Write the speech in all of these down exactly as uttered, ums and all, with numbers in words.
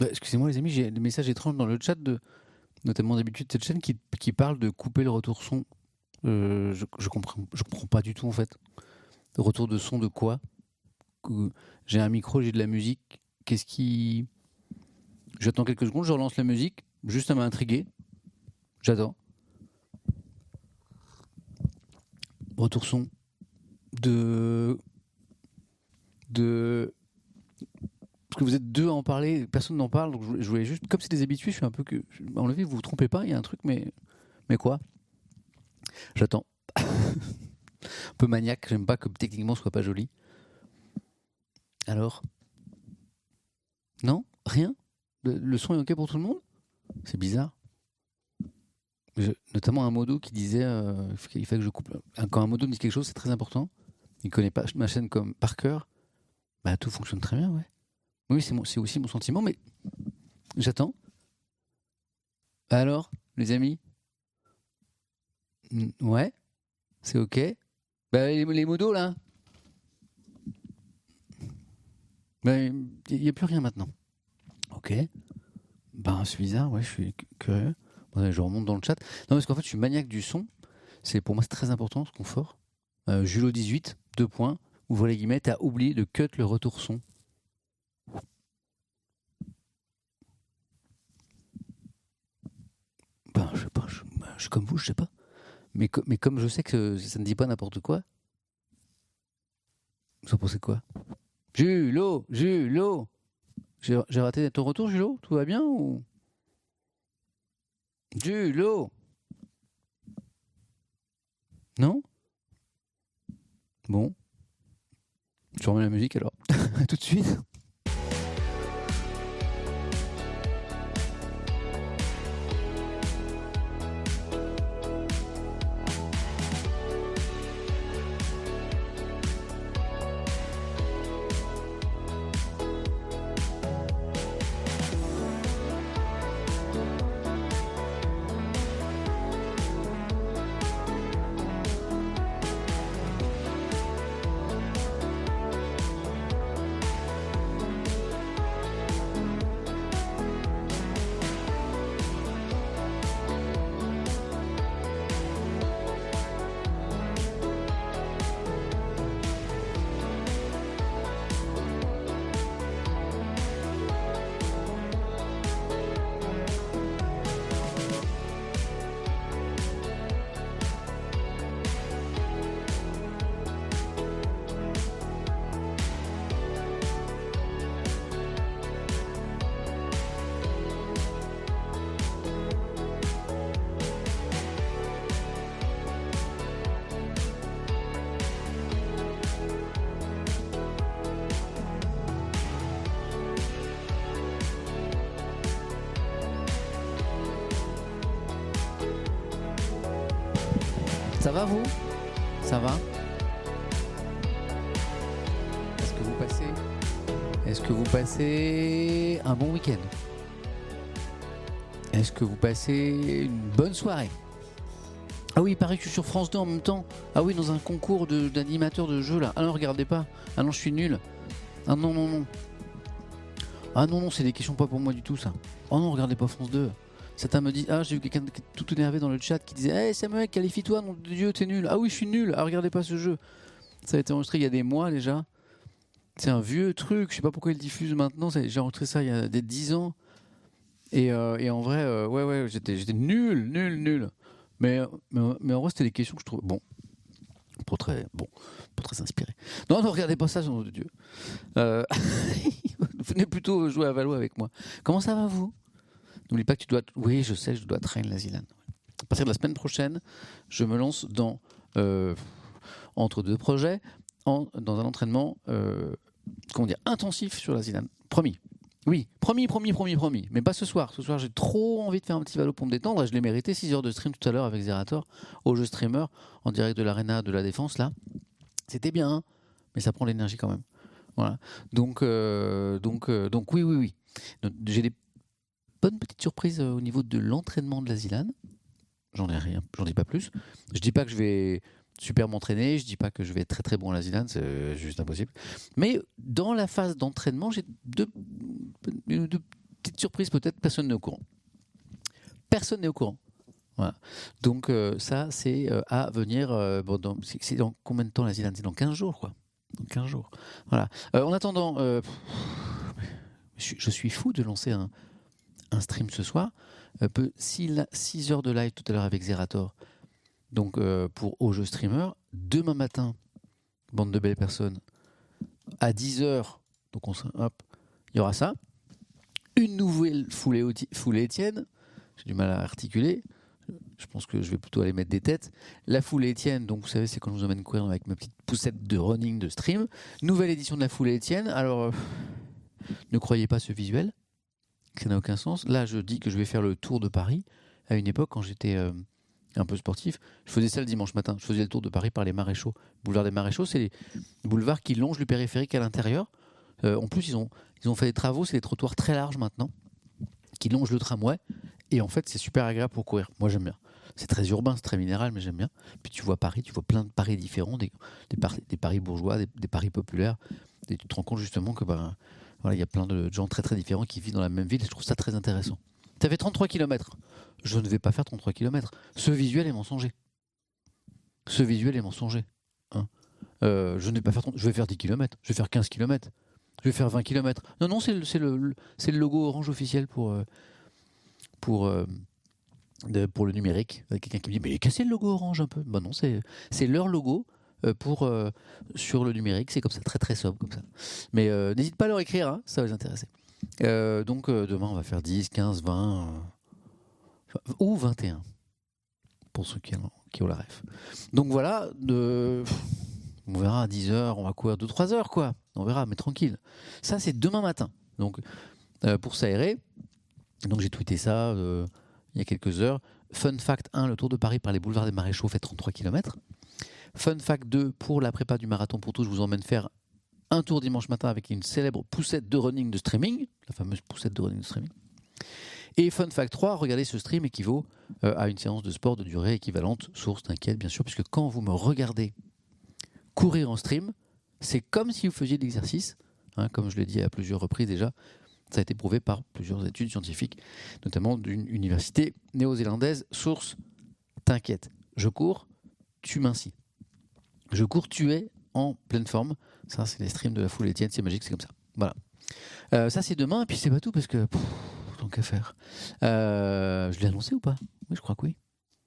Bah, excusez-moi les amis, j'ai des messages étranges dans le chat, de, notamment d'habitude cette chaîne qui, qui parle de couper le retour son. Euh, je, je, comprends, je comprends pas du tout en fait. Le retour de son de quoi? Que j'ai un micro, j'ai de la musique. Qu'est-ce qui... J'attends quelques secondes, je relance la musique. Juste à m'intriguer. J'attends. Retour son de... de... Parce que vous êtes deux à en parler, personne n'en parle, donc je voulais juste... Comme c'est des habitués, je suis un peu que... Enlevez, vous vous trompez pas, il y a un truc, mais... Mais quoi? J'attends. Un peu maniaque, j'aime pas que techniquement ce soit pas joli. Alors? Non? Rien? le, le son est ok pour tout le monde? C'est bizarre. Je, notamment un modo qui disait euh, il fallait que je coupe. Quand un modo me dit quelque chose, c'est très important. Il connaît pas ma chaîne comme par cœur. Bah tout fonctionne très bien, ouais. Oui, c'est, mon, c'est aussi mon sentiment, mais j'attends. Alors, les amis? Ouais? C'est ok? Bah les, les modos là? Il bah, n'y a plus rien maintenant. Ok. Bah, c'est bizarre, ouais, je suis curieux. Bon, je remonte dans le chat. Non, parce qu'en fait, je suis maniaque du son. C'est, pour moi, c'est très important, ce confort. Euh, Julo dix-huit, deux points, ouvre les guillemets, t'as oublié de cut le retour son. Ben, je sais pas, je, je suis comme vous, je sais pas. Mais, mais comme je sais que ça ne dit pas n'importe quoi, vous en pensez quoi? Julo, Julo, j'ai, j'ai raté ton retour, Julo? Tout va bien ou... Julo? Non? Bon. Je remets la musique alors. À tout de suite. Ça va vous? Ça va? Est-ce que vous passez Est-ce que vous passez un bon week-end? Est-ce que vous passez une bonne soirée? Ah oui, il paraît que je suis sur France deux en même temps. Ah oui, dans un concours de, d'animateur de jeu là. Ah non, regardez pas. Ah non, je suis nul. Ah non, non, non. Ah non, non, c'est des questions pas pour moi du tout ça. Oh non, regardez pas France deux. Certains me disent, ah j'ai vu quelqu'un tout énervé dans le chat qui disait, hé hey, Samuel, qualifie-toi, nom de Dieu, t'es nul. Ah oui, je suis nul, ah regardez pas ce jeu. Ça a été enregistré il y a des mois déjà. C'est un vieux truc, je sais pas pourquoi ils le diffusent maintenant. J'ai enregistré ça il y a des dix ans. Et, euh, et en vrai, euh, ouais, ouais, j'étais, j'étais nul, nul, nul. Mais, mais, mais en vrai, c'était des questions que je trouve, bon, pour très, bon, pour très inspiré. Non, ne regardez pas ça, nom de Dieu. Euh, venez plutôt jouer à Valois avec moi. Comment ça va vous? N'oublie pas que tu dois... Oui, je sais, je dois train la Zilan. À partir de la semaine prochaine, je me lance dans, euh, entre deux projets, en, dans un entraînement euh, comment dire, intensif sur la Zilan. Promis. Oui, promis, promis, promis, promis. Mais pas ce soir. Ce soir, j'ai trop envie de faire un petit valo pour me détendre. Et je l'ai mérité. six heures de stream tout à l'heure avec Zerator, au jeu streamer, en direct de l'Arena de la Défense. Là, c'était bien, hein, mais ça prend l'énergie quand même. Voilà. Donc, euh, donc, euh, donc oui, oui, oui. Donc, j'ai des bonne petite surprise au niveau de l'entraînement de la Zilan. J'en ai rien, j'en dis pas plus. Je dis pas que je vais super m'entraîner, je dis pas que je vais être très très bon à la Zilan, c'est juste impossible. Mais dans la phase d'entraînement, j'ai deux, deux petite surprise peut-être, personne n'est au courant. Personne n'est au courant. Voilà. Donc euh, ça, c'est euh, à venir. Euh, bon, dans, c'est, c'est dans combien de temps la Zealand ? C'est dans quinze jours, quoi. Dans quinze jours. Voilà. Euh, en attendant, euh, je, je suis fou de lancer un, un stream ce soir. Euh, peu, six heures de live tout à l'heure avec Zerator. Donc euh, pour Au Jeu Streamer. Demain matin, bande de belles personnes, à dix heures, donc on, hop, il y aura ça. Une nouvelle foulée, foulée Étienne. J'ai du mal à articuler. Je pense que je vais plutôt aller mettre des têtes. La foulée Étienne, donc vous savez, c'est quand je vous emmène courir avec ma petite poussette de running de stream. Nouvelle édition de la foulée Étienne. Alors, euh, ne croyez pas ce visuel, ça n'a aucun sens. Là, je dis que je vais faire le tour de Paris. À une époque, quand j'étais euh, un peu sportif, je faisais ça le dimanche matin. Je faisais le tour de Paris par les Maréchaux. Boulevard des Maréchaux, c'est les boulevards qui longent le périphérique à l'intérieur. Euh, en plus, ils ont, ils ont fait des travaux. C'est des trottoirs très larges maintenant, qui longent le tramway. Et en fait, c'est super agréable pour courir. Moi, j'aime bien. C'est très urbain, c'est très minéral, mais j'aime bien. Puis tu vois Paris, tu vois plein de Paris différents, des, des, Paris, des Paris bourgeois, des, des Paris populaires. Et tu te rends compte justement que ben, voilà, y a plein de gens très très différents qui vivent dans la même ville. Et je trouve ça très intéressant. Tu as fait trente-trois kilomètres. Je ne vais pas faire trente-trois kilomètres. Ce visuel est mensonger. Ce visuel est mensonger. Hein euh, je ne vais pas faire trente, je vais faire dix kilomètres. Je vais faire quinze kilomètres. Je vais faire vingt kilomètres. Non, non, c'est le, c'est le, c'est le logo orange officiel pour... Euh, pour euh, De, pour le numérique. Il y a quelqu'un qui me dit mais cassez le logo orange un peu. Bah non, c'est, c'est leur logo euh, pour, euh, sur le numérique. C'est comme ça, très très sobre comme ça. Mais euh, n'hésite pas à leur écrire, hein, ça va les intéresser. Euh, donc euh, demain on va faire dix, quinze, vingt euh, ou vingt et un pour ceux qui ont, qui ont la ref. Donc voilà, de, on verra à dix heures, on va courir deux trois heures quoi. On verra, mais tranquille. Ça c'est demain matin. Donc euh, pour s'aérer, donc j'ai tweeté ça euh, il y a quelques heures. Fun fact un, le Tour de Paris par les boulevards des Maréchaux fait trente-trois kilomètres. Fun fact deux, pour la prépa du marathon pour tous, je vous emmène faire un tour dimanche matin avec une célèbre poussette de running de streaming, la fameuse poussette de running de streaming. Et fun fact trois, regardez ce stream équivaut euh, à une séance de sport de durée équivalente, source t'inquiète bien sûr, puisque quand vous me regardez courir en stream, c'est comme si vous faisiez de l'exercice, hein, comme je l'ai dit à plusieurs reprises déjà. Ça a été prouvé par plusieurs études scientifiques, notamment d'une université néo-zélandaise. Source, t'inquiète. Je cours, tu mincis. Je cours, tu es en pleine forme. Ça, c'est les streams de la foule Étienne, c'est magique, c'est comme ça. Voilà. Euh, ça, c'est demain, et puis c'est pas tout, parce que... Pff, tant qu'à faire. Euh, je l'ai annoncé ou pas ? Oui, je crois que oui.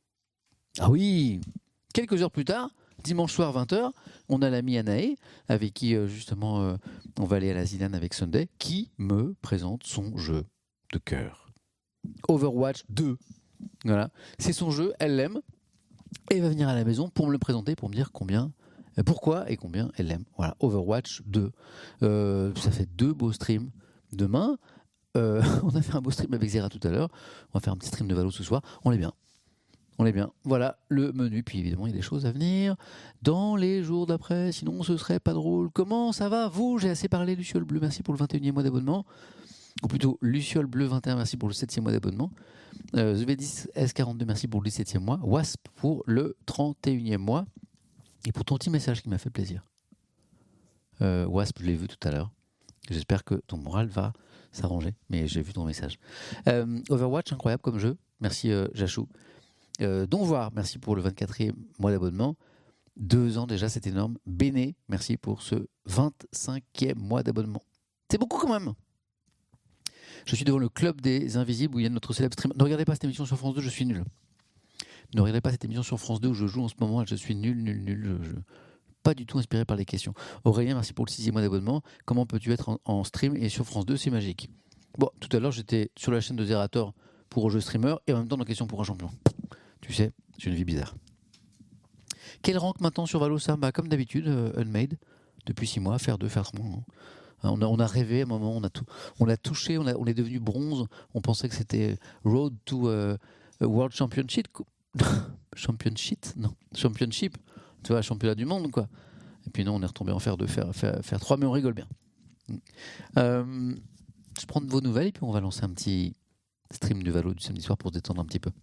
Ah oui ! Quelques heures plus tard, dimanche soir vingt heures, on a l'ami Anaé, avec qui euh, justement euh, on va aller à la Zealand avec Sunday, qui me présente son jeu de cœur. Overwatch deux. Voilà. C'est son jeu, elle l'aime, et elle va venir à la maison pour me le présenter, pour me dire combien, euh, pourquoi et combien elle l'aime. Voilà, Overwatch deux. Euh, ça fait deux beaux streams. Demain, euh, on a fait un beau stream avec Zera tout à l'heure, on va faire un petit stream de Valo ce soir, on est bien. On est bien. Voilà le menu. Puis évidemment, il y a des choses à venir dans les jours d'après. Sinon, ce serait pas drôle. Comment ça va, vous ? J'ai assez parlé. Luciole Bleu, merci pour le vingt et unième mois d'abonnement. Ou plutôt, Luciole Bleu vingt et un, merci pour le septième mois d'abonnement. Euh, Z V dix S quarante-deux, merci pour le dix-septième mois. Wasp pour le trente et unième mois. Et pour ton petit message qui m'a fait plaisir. Euh, Wasp, je l'ai vu tout à l'heure. J'espère que ton moral va s'arranger. Mais j'ai vu ton message. Euh, Overwatch, incroyable comme jeu. Merci, euh, Jachou. Euh, donc voir, merci pour le vingt-quatrième mois d'abonnement. Deux ans déjà, c'est énorme. Béné, merci pour ce vingt-cinquième mois d'abonnement. C'est beaucoup quand même. Je suis devant le club des invisibles où il y a notre célèbre stream. Ne regardez pas cette émission sur France deux, je suis nul. Ne regardez pas cette émission sur France deux où je joue en ce moment, je suis nul, nul, nul. Je... Pas du tout inspiré par les questions. Aurélien, merci pour le sixième mois d'abonnement. Comment peux-tu être en, en stream et sur France deux, c'est magique. Bon, tout à l'heure, j'étais sur la chaîne de Zerator pour Au Jeu Streamer et en même temps dans Question pour un champion. Tu sais, c'est une vie bizarre. Quel rank maintenant sur Valo ça ? Bah, comme d'habitude, euh, Unmade, depuis six mois, faire deux, faire trois. Hein. On, a, on a rêvé à un moment, on a, tout, on a touché, on, a, on est devenu bronze. On pensait que c'était Road to uh, World Championship. Championship Non, Championship. Tu vois, championnat du monde, quoi. Et puis non, on est retombé en faire deux, faire, faire, faire trois, mais on rigole bien. Euh, je prends de vos nouvelles et puis on va lancer un petit stream du Valo du samedi soir pour se détendre un petit peu.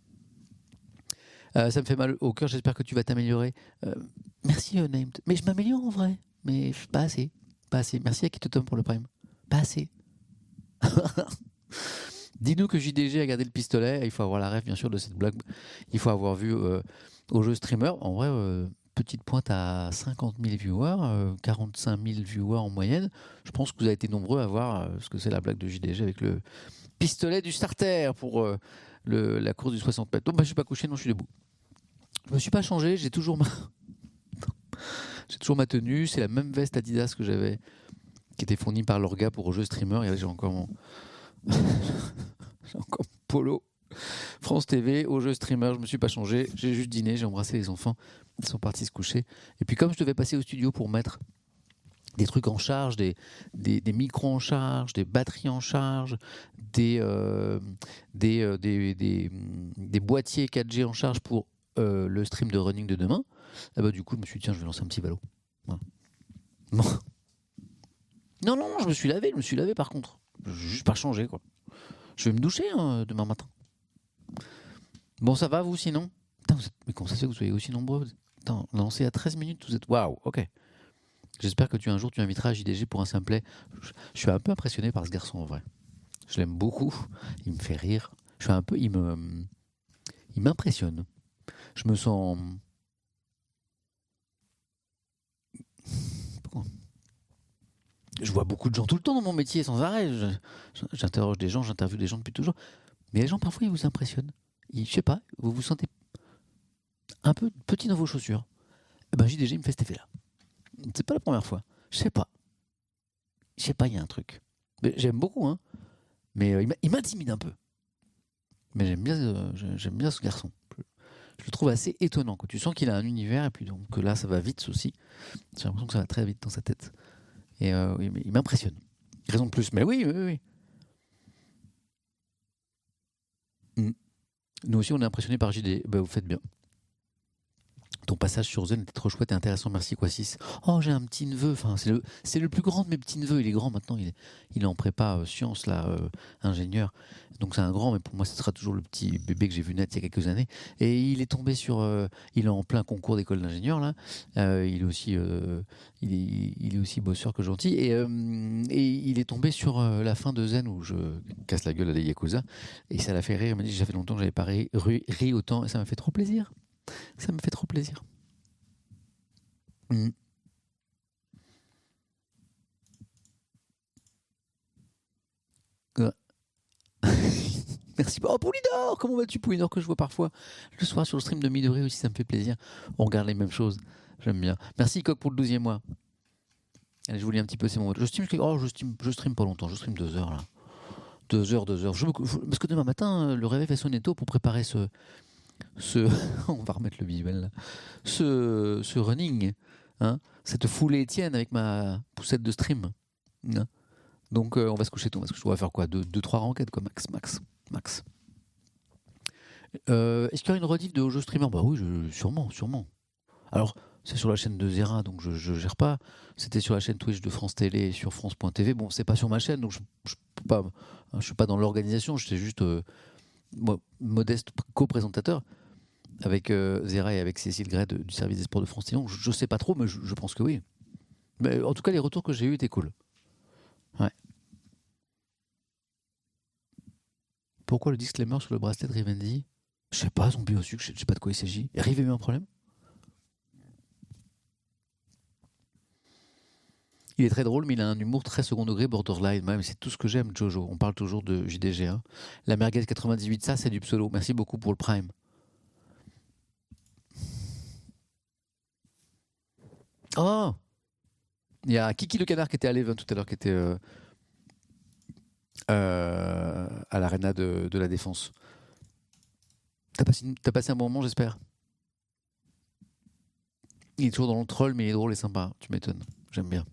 Euh, ça me fait mal au cœur, j'espère que tu vas t'améliorer. Euh, merci, uh, Named. Mais je m'améliore en vrai. Mais pas assez. Pas assez. Merci à Kitotom pour le Prime. Pas assez. Dis-nous que J D G a gardé le pistolet. Il faut avoir la rêve, bien sûr, de cette blague. Il faut avoir vu euh, au jeu streamer. En vrai, euh, petite pointe à cinquante mille viewers, euh, quarante-cinq mille viewers en moyenne. Je pense que vous avez été nombreux à voir euh, ce que c'est la blague de J D G avec le pistolet du starter pour euh, le, la course du soixante mètres. Donc, bah, je suis pas couché, non, je suis debout. Je me suis pas changé. J'ai toujours ma, j'ai toujours ma tenue. C'est la même veste Adidas que j'avais, qui était fournie par l'orga pour au jeu streamer. Et là, j'ai encore mon j'ai encore mon polo France T V au jeu streamer. Je me suis pas changé, j'ai juste dîné, j'ai embrassé les enfants, ils sont partis se coucher. Et puis comme je devais passer au studio pour mettre des trucs en charge, des, des, des micros en charge, des batteries en charge, des, euh, des, euh, des, des, des boîtiers quatre G en charge pour euh, le stream de running de demain, ah bah, du coup je me suis dit tiens, je vais lancer un petit ballot. Voilà. Non. non, non, non, je me suis lavé, je me suis lavé par contre. Je vais juste pas changé quoi. Je vais me doucher hein, demain matin. Bon, ça va vous sinon? Putain, vous êtes... Mais comment ça se fait que vous soyez aussi nombreux? Attends, on a lancé à treize minutes, vous êtes... Waouh, ok. J'espère que tu un jour tu inviteras à J D G pour un simplet. Je... je suis un peu impressionné par ce garçon en vrai. Je l'aime beaucoup, il me fait rire. Je suis un peu... Il me... Il m'impressionne. Je me sens... Pourquoi? Je vois beaucoup de gens tout le temps dans mon métier, sans arrêt. Je... J'interroge des gens, j'interviewe des gens depuis toujours. Mais les gens, parfois, ils vous impressionnent. Ils, je sais pas, vous vous sentez un peu petit dans vos chaussures. Eh ben, J D G, il me fait cet effet-là. C'est pas la première fois. Je sais pas. Je sais pas, il y a un truc. Mais j'aime beaucoup, hein. Mais euh, il m'intimide un peu. Mais j'aime bien, euh, j'aime bien ce garçon. Je le trouve assez étonnant. Quand tu sens qu'il a un univers, et puis donc que là, ça va vite aussi. J'ai l'impression que ça va très vite dans sa tête. Et euh, il m'impressionne. Raison de plus. Mais oui, oui, oui. Mm. Nous aussi, on est impressionnés par J D. Bah, vous faites bien. Ton passage sur Zen était trop chouette et intéressant. Merci, Quassis. Oh, j'ai un petit neveu. Enfin, c'est le, c'est le plus grand de mes petits neveux. Il est grand maintenant. Il est, il est en prépa euh, sciences, là, euh, ingénieur. Donc, c'est un grand, mais pour moi, ce sera toujours le petit bébé que j'ai vu naître il y a quelques années. Et il est tombé sur. Euh, il est en plein concours d'école d'ingénieur, là. Euh, il, est aussi, euh, il, est, il est aussi bosseur que gentil. Et, euh, et il est tombé sur euh, la fin de Zen où je casse la gueule à des Yakuza. Et ça l'a fait rire. Il m'a dit ça fait longtemps que j'avais pas ri, ri, ri autant. Et ça m'a fait trop plaisir. Ça me fait trop plaisir. Mmh. Ouais. Merci. Oh, Poulidor, comment vas-tu, Poulidor, que je vois parfois le soir sur le stream de Midori aussi, ça me fait plaisir. On regarde les mêmes choses. J'aime bien. Merci, Coq, pour le douzième mois. Allez, je vous lis un petit peu ces mots. Je stream, oh, je stream, je stream pas longtemps. Je stream deux heures, là. Deux heures, deux heures. Je, je, parce que demain matin, le réveil fait sonner tôt pour préparer ce. ce on va remettre le visuel, là. Ce, ce running. Hein, cette foulée Étienne avec ma poussette de stream. Hein. Donc euh, on va se coucher tôt. Parce que je dois faire quoi, deux, deux, trois renquêtes, quoi, max, max, max. Euh, est-ce qu'il y aura une rediff de jeu streamer? Bah oui, je, sûrement, sûrement. Alors, c'est sur la chaîne de Zera, donc je, je gère pas. C'était sur la chaîne Twitch de France Télé et sur France point T V. Bon, c'est pas sur ma chaîne, donc je, je peux pas. Je suis pas dans l'organisation. Je suis juste euh, moi, modeste co-présentateur. Avec euh, Zera et avec Cécile Gray de, du service des sports de France Télévisions. Je, je sais pas trop, mais je, je pense que oui. Mais en tout cas, les retours que j'ai eus étaient cool. Ouais. Pourquoi le disclaimer sur le bracelet de Rivendi? Je sais pas, zombie au sucre, je sais pas de quoi il s'agit. Arrivez eu un problème? Il est très drôle, mais il a un humour très second degré, borderline. Même, c'est tout ce que j'aime, Jojo. On parle toujours de J D G. Hein. La merguez quatre-vingt-dix-huit, ça, c'est du pseudo. Merci beaucoup pour le prime. Oh, il y a Kiki le canard qui était à l'Even tout à l'heure, qui était euh, euh, à l'aréna de, de la Défense. T'as passé, une, t'as passé un bon moment, j'espère. Il est toujours dans le troll, mais il est drôle et sympa. Tu m'étonnes. J'aime bien.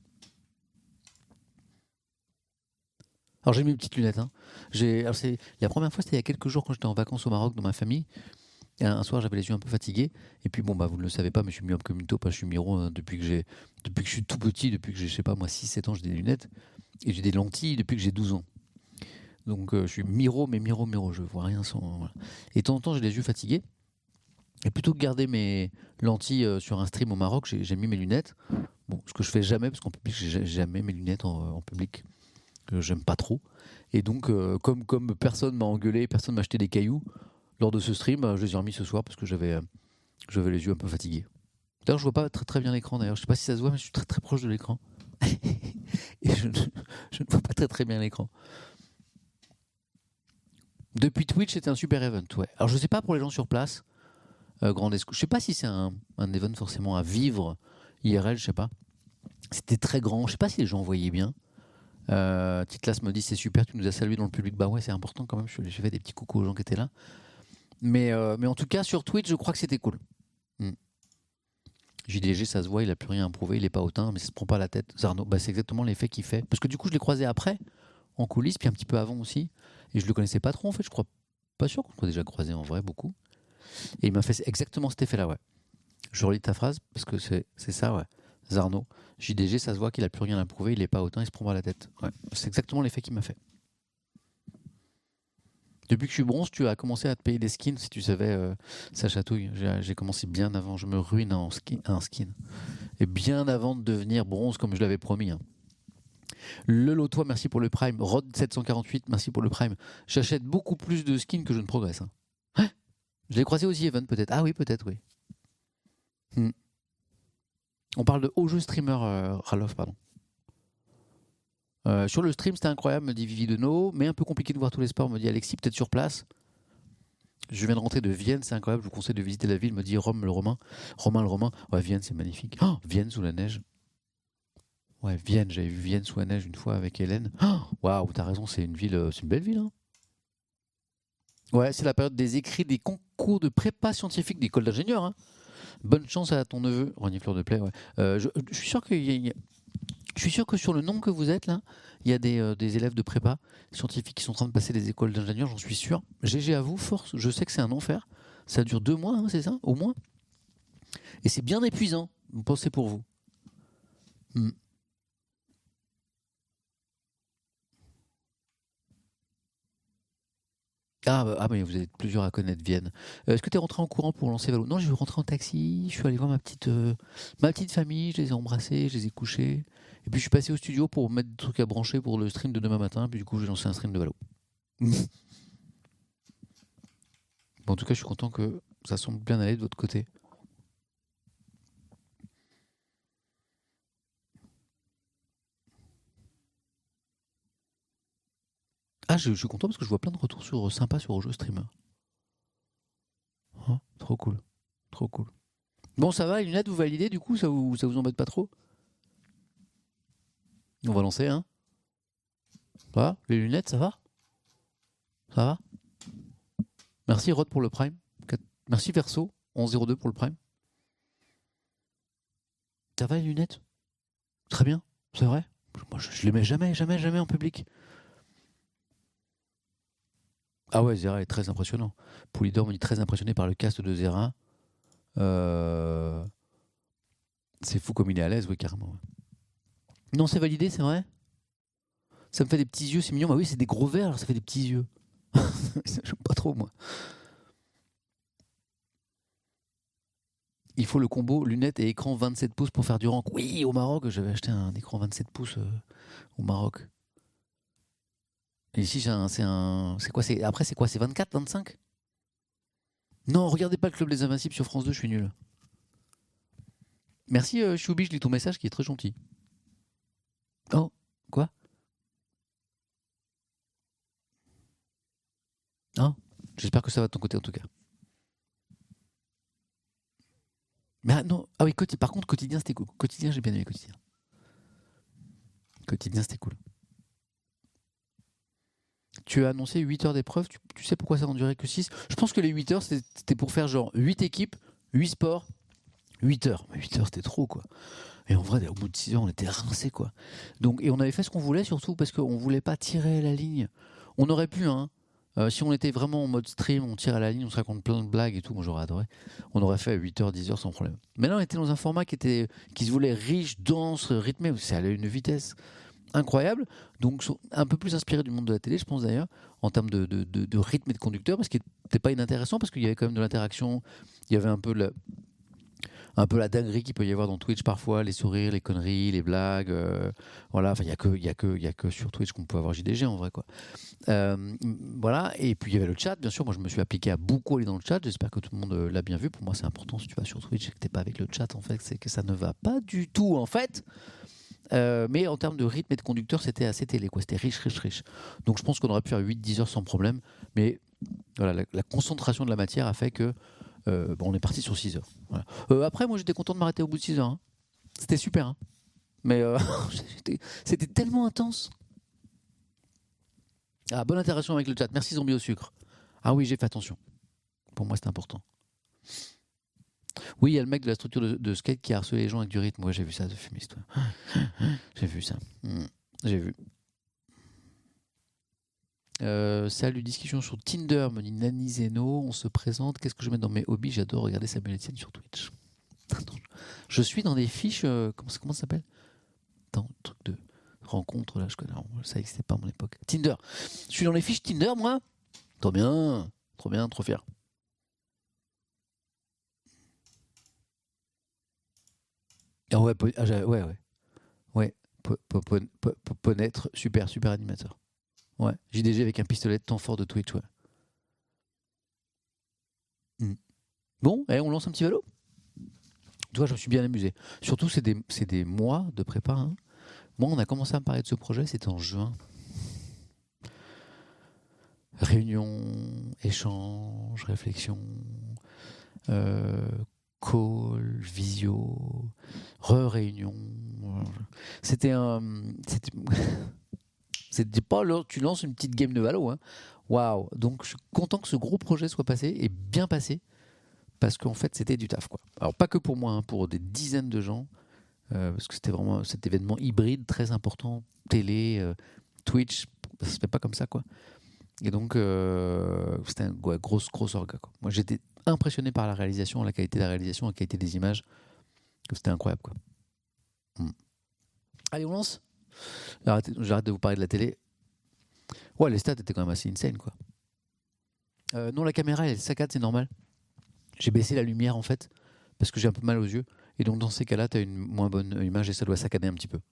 Alors j'ai mis mes petites lunettes. Hein. J'ai, alors c'est, la première fois, c'était il y a quelques jours quand j'étais en vacances au Maroc dans ma famille. Et un soir, j'avais les yeux un peu fatigués. Et puis bon, bah vous ne le savez pas, mais je suis myope comme une taupe. Je suis miro hein, depuis que j'ai, depuis que je suis tout petit, depuis que j'ai, je sais pas moi, six sept ans, j'ai des lunettes. Et j'ai des lentilles depuis que j'ai douze ans. Donc euh, je suis miro, mais miro, miro. Je vois rien sans. Voilà. Et de temps en temps, j'ai les yeux fatigués. Et plutôt que garder mes lentilles euh, sur un stream au Maroc, j'ai, j'ai mis mes lunettes. Bon, ce que je fais jamais, parce qu'en public, j'ai jamais mes lunettes en, en public. que j'aime pas trop. Et donc, euh, comme, comme personne m'a engueulé, personne m'a acheté des cailloux lors de ce stream, euh, je les ai remis ce soir parce que j'avais, euh, j'avais les yeux un peu fatigués. D'ailleurs, je vois pas très très bien l'écran. D'ailleurs, je sais pas si ça se voit, mais je suis très très proche de l'écran. Et je, ne- je ne vois pas très très bien l'écran. Depuis Twitch, c'était un super event, ouais. Alors, je sais pas pour les gens sur place, euh, Grand Esco. Je sais pas si c'est un, un event forcément à vivre I R L, je sais pas. C'était très grand. Je sais pas si les gens voyaient bien. Euh, Titlas me dit c'est super, tu nous as salué dans le public. Bah ouais, c'est important quand même. je- J'ai fait des petits coucou aux gens qui étaient là. Mais, euh, mais en tout cas, sur Twitch, je crois que c'était cool. Hmm. J D G, ça se voit, il a plus rien à prouver, il est pas hautain, mais ça se prend pas la tête. Zarno, bah, c'est exactement l'effet qu'il fait. Parce que du coup, je l'ai croisé après, en coulisses, puis un petit peu avant aussi. Et je le connaissais pas trop en fait, je crois pas sûr qu'on soit déjà croisé en vrai beaucoup. Et il m'a fait exactement cet effet-là, ouais. Je relis ta phrase parce que c'est c'est ça, ouais. Zarno, J D G, ça se voit qu'il a plus rien à prouver, il est pas hautain, il se prend pas la tête. Ouais. C'est exactement l'effet qu'il m'a fait. Depuis que je suis bronze, tu as commencé à te payer des skins, si tu savais, euh, ça chatouille. J'ai j'ai commencé bien avant, je me ruine en skin, un skin. Et bien avant de devenir bronze comme je l'avais promis. Hein. Le Lotois, merci pour le Prime. Rod sept cent quarante-huit, merci pour le Prime. J'achète beaucoup plus de skins que je ne progresse. Hein. Hein je l'ai croisé aussi, Evan, peut-être. Ah oui, peut-être, oui. Hmm. On parle de haut jeu streamer, euh, Ralof, pardon. Euh, sur le stream, c'était incroyable, me dit Vivi Deneau, mais un peu compliqué de voir tous les sports, me dit Alexis, peut-être sur place. Je viens de rentrer de Vienne, c'est incroyable, je vous conseille de visiter la ville, me dit Rome le Romain. Romain le Romain, ouais, Vienne, c'est magnifique. Oh, Vienne sous la neige. Ouais, Vienne, j'avais vu Vienne sous la neige une fois avec Hélène. Waouh, wow, t'as raison, c'est une ville, euh, c'est une belle ville. Hein. Ouais, c'est la période des écrits des concours de prépa scientifique d'école d'ingénieur. Hein. Bonne chance à ton neveu, Renifleur de Plaie. Ouais. Euh, je, je suis sûr qu'il y a, il y a- je suis sûr que sur le nombre que vous êtes là, il y a des, euh, des élèves de prépa scientifiques qui sont en train de passer des écoles d'ingénieurs, j'en suis sûr. G G à vous, force. Je sais que c'est un enfer. Ça dure deux mois, hein, c'est ça, au moins. Et c'est bien épuisant. Pensez pour vous. Hmm. Ah, bah, ah, mais vous êtes plusieurs à connaître Vienne. Euh, Est-ce que tu es rentré en courant pour lancer Valo? Non, je suis rentré en taxi, je suis allé voir ma petite, euh, ma petite famille, je les ai embrassés, je les ai couchés. Et puis je suis passé au studio pour mettre des trucs à brancher pour le stream de demain matin. Puis du coup, j'ai lancé un stream de Valo. Bon, en tout cas, je suis content que ça semble bien aller de votre côté. Ah, je, je suis content parce que je vois plein de retours sur, sympas sur jeu streamer. Oh, trop cool. Trop cool. Bon, ça va, les lunettes, vous validez du coup? Ça vous, ça vous embête pas trop? On va lancer, hein? Ça va? Les lunettes, ça va? Ça va? Merci Rod pour le Prime. Merci Verso, onze zéro deux pour le Prime. Ça va les lunettes? Très bien, c'est vrai. Moi, je, je les mets jamais, jamais, jamais en public. Ah ouais, Zera est très impressionnant. Poulidor me dit très impressionné par le cast de Zera. Euh... C'est fou comme il est à l'aise, oui, carrément. Ouais. Non, c'est validé, c'est vrai. Ça me fait des petits yeux, c'est mignon. Bah oui, c'est des gros verres, alors ça fait des petits yeux. J'aime pas trop, moi. Il faut le combo lunettes et écran vingt-sept pouces pour faire du rank. Oui, au Maroc, j'avais acheté un écran vingt-sept pouces euh, au Maroc. Et ici, c'est un. C'est un... c'est quoi c'est... Après, c'est quoi? C'est vingt-quatre, vingt-cinq? Non, regardez pas le Club des Invincibles sur France deux, je suis nul. Merci, euh, Choubi, je lis ton message qui est très gentil. Oh, quoi? Hein? J'espère que ça va de ton côté en tout cas. Mais ah, non, ah oui, quoti- par contre, quotidien, c'était cool. Quotidien, j'ai bien aimé quotidien. Quotidien, c'était cool. Tu as annoncé huit heures d'épreuve, tu, tu sais pourquoi ça n'en durait que six? Je pense que les huit heures, c'était c'était pour faire genre huit équipes, huit sports, huit heures. Mais huit heures, c'était trop, quoi. Et en vrai, au bout de six heures, on était rincés, quoi. Donc, et on avait fait ce qu'on voulait, surtout parce qu'on voulait pas tirer la ligne. On aurait pu, hein. Euh, si on était vraiment en mode stream, on tire à la ligne, on se raconte plein de blagues et tout, moi j'aurais adoré. On aurait fait huit heures, dix heures sans problème. Mais là, on était dans un format qui, était, qui se voulait riche, dense, rythmé. C'est allé à une vitesse incroyable. Donc, un peu plus inspiré du monde de la télé, je pense d'ailleurs, en termes de, de, de, de rythme et de conducteur, parce qu'il n'était pas inintéressant, parce qu'il y avait quand même de l'interaction. Il y avait un peu le, un peu la dinguerie qu'il peut y avoir dans Twitch parfois, les sourires, les conneries, les blagues. Euh, voilà, enfin, il n'y a, que, y a, que, y a que sur Twitch qu'on peut avoir J D G en vrai, quoi. Euh, voilà, et puis il y avait le chat, bien sûr. Moi, je me suis appliqué à beaucoup aller dans le chat. J'espère que tout le monde l'a bien vu. Pour moi, c'est important si tu vas sur Twitch et que tu n'es pas avec le chat, en fait, c'est que ça ne va pas du tout, en fait. Euh, mais en termes de rythme et de conducteur, c'était assez télé, quoi. C'était riche, riche, riche. Donc je pense qu'on aurait pu faire huit dix heures sans problème. Mais voilà, la, la concentration de la matière a fait que euh, bon, on est parti sur six heures. Voilà. Euh, après, moi, j'étais content de m'arrêter au bout de six heures. Hein. C'était super. Hein. Mais euh, c'était tellement intense. Ah, bonne interaction avec le chat. Merci Zombie au sucre. Ah oui, j'ai fait attention. Pour moi, c'est important. Oui, il y a le mec de la structure de, de skate qui a harcelé les gens avec du rythme. Moi, j'ai vu ça, de fumiste. J'ai vu ça. Mmh. J'ai vu. Euh, salut, discussion sur Tinder, me dit Nani Zeno. On se présente. Qu'est-ce que je mets dans mes hobbies? J'adore regarder Samuel Etienne sur Twitch. Attends, je suis dans des fiches. Euh, comment, comment ça s'appelle? Attends, truc de rencontre là, je connais. Ça n'existait pas à mon époque. Tinder. Je suis dans les fiches Tinder, moi. Trop bien. Trop bien, trop fier. Ah ouais, ah, ouais, ouais. Ouais. Ponêtre, super, super animateur. Ouais, J D G avec un pistolet de temps fort de Twitch, ouais. Mm. Bon, et on lance un petit vélo. Tu vois, je me suis bien amusé. Surtout, c'est des, c'est des mois de prépa. Hein. Moi, on a commencé à me parler de ce projet, c'était en juin. Réunion, échange, réflexion, euh, call, visio, re-réunion. C'était un... C'était... C'était pas alors tu lances une petite game de Valo. Hein. Waouh! Donc je suis content que ce gros projet soit passé et bien passé parce qu'en fait c'était du taf, quoi. Alors pas que pour moi, hein, pour des dizaines de gens euh, parce que c'était vraiment cet événement hybride très important, télé, euh, Twitch, ça se fait pas comme ça, quoi. Et donc euh, c'était un ouais, grosse grosse orga, quoi. Moi j'étais impressionné par la réalisation, la qualité de la réalisation, la qualité des images. C'était incroyable, quoi. Hmm. Allez, on lance. J'arrête de vous parler de la télé. Ouais, les stats étaient quand même assez insane, quoi. Euh, non, la caméra, elle saccade, c'est normal. J'ai baissé la lumière, en fait, parce que j'ai un peu mal aux yeux. Et donc, dans ces cas-là, tu as une moins bonne image et ça doit saccader un petit peu.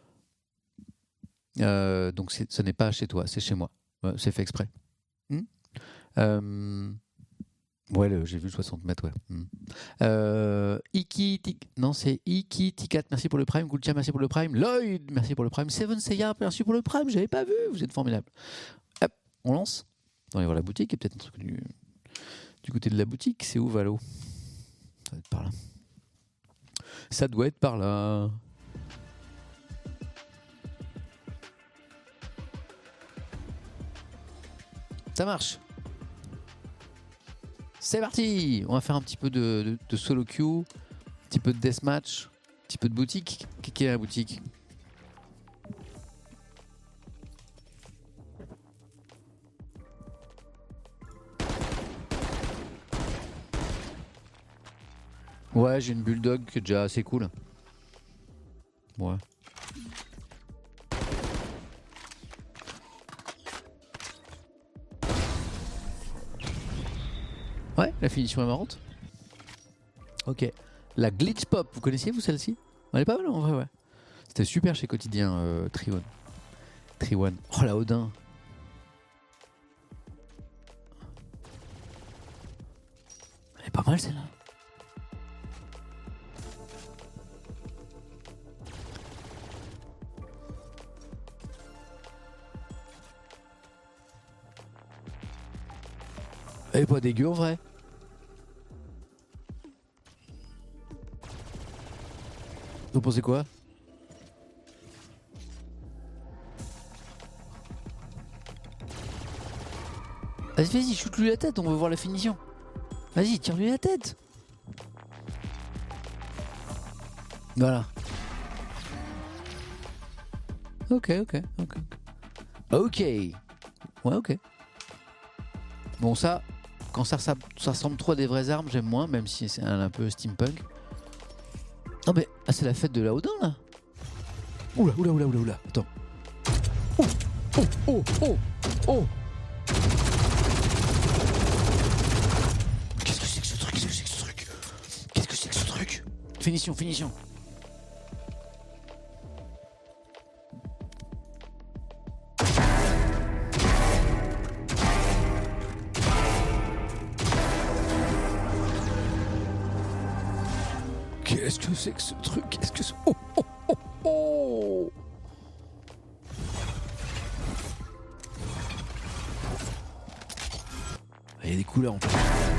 Euh, donc, ce n'est pas chez toi, c'est chez moi. Ouais, c'est fait exprès. Hmm euh, ouais, le, j'ai vu le soixante mètres, ouais. Hmm. Euh, Iki, tic, non, c'est Iki Tikat, merci pour le Prime. Gultia, merci pour le Prime. Lloyd, merci pour le Prime. Seven Seiya, merci pour le Prime. J'avais pas vu, vous êtes formidable. Hop, on lance. On va aller voir la boutique. Il y a peut-être un truc du, du côté de la boutique. C'est où, Valo? Ça doit être par là. Ça doit être par là. Ça marche. C'est parti. On va faire un petit peu de, de, de solo queue, un petit peu de deathmatch, un petit peu de boutique. Qu'est-ce la boutique? Ouais, j'ai une bulldog qui est déjà assez cool. Ouais. Ouais, la finition est marrante. Ok. La Glitch Pop, vous connaissiez vous celle-ci? Elle est pas mal en vrai, ouais. C'était super chez Quotidien, euh, Triwan. Triwan. Oh la Odin. Elle est pas mal celle-là. Elle est pas dégueu en vrai. Vous pensez quoi? Vas-y, vas-y, shoot-lui la tête, on veut voir la finition. Vas-y, tire-lui la tête. Voilà. Ok, ok, ok. Ok. Ouais, ok. Bon, ça, quand ça, ça, ça ressemble trop à des vraies armes, j'aime moins, même si c'est un, un peu steampunk. Non mais, ah, c'est la fête de la Odin là. Oula, oula, oula, oula, oula, attends. Oh, oh, oh, oh, oh. Qu'est-ce que c'est que ce truc? Qu'est-ce que c'est que ce truc? Qu'est-ce que c'est que ce truc? Finition, finition. Qu'est-ce que c'est que ce truc? Qu'est-ce que c'est? Oh, oh, oh, oh. Il y a des couleurs en plus.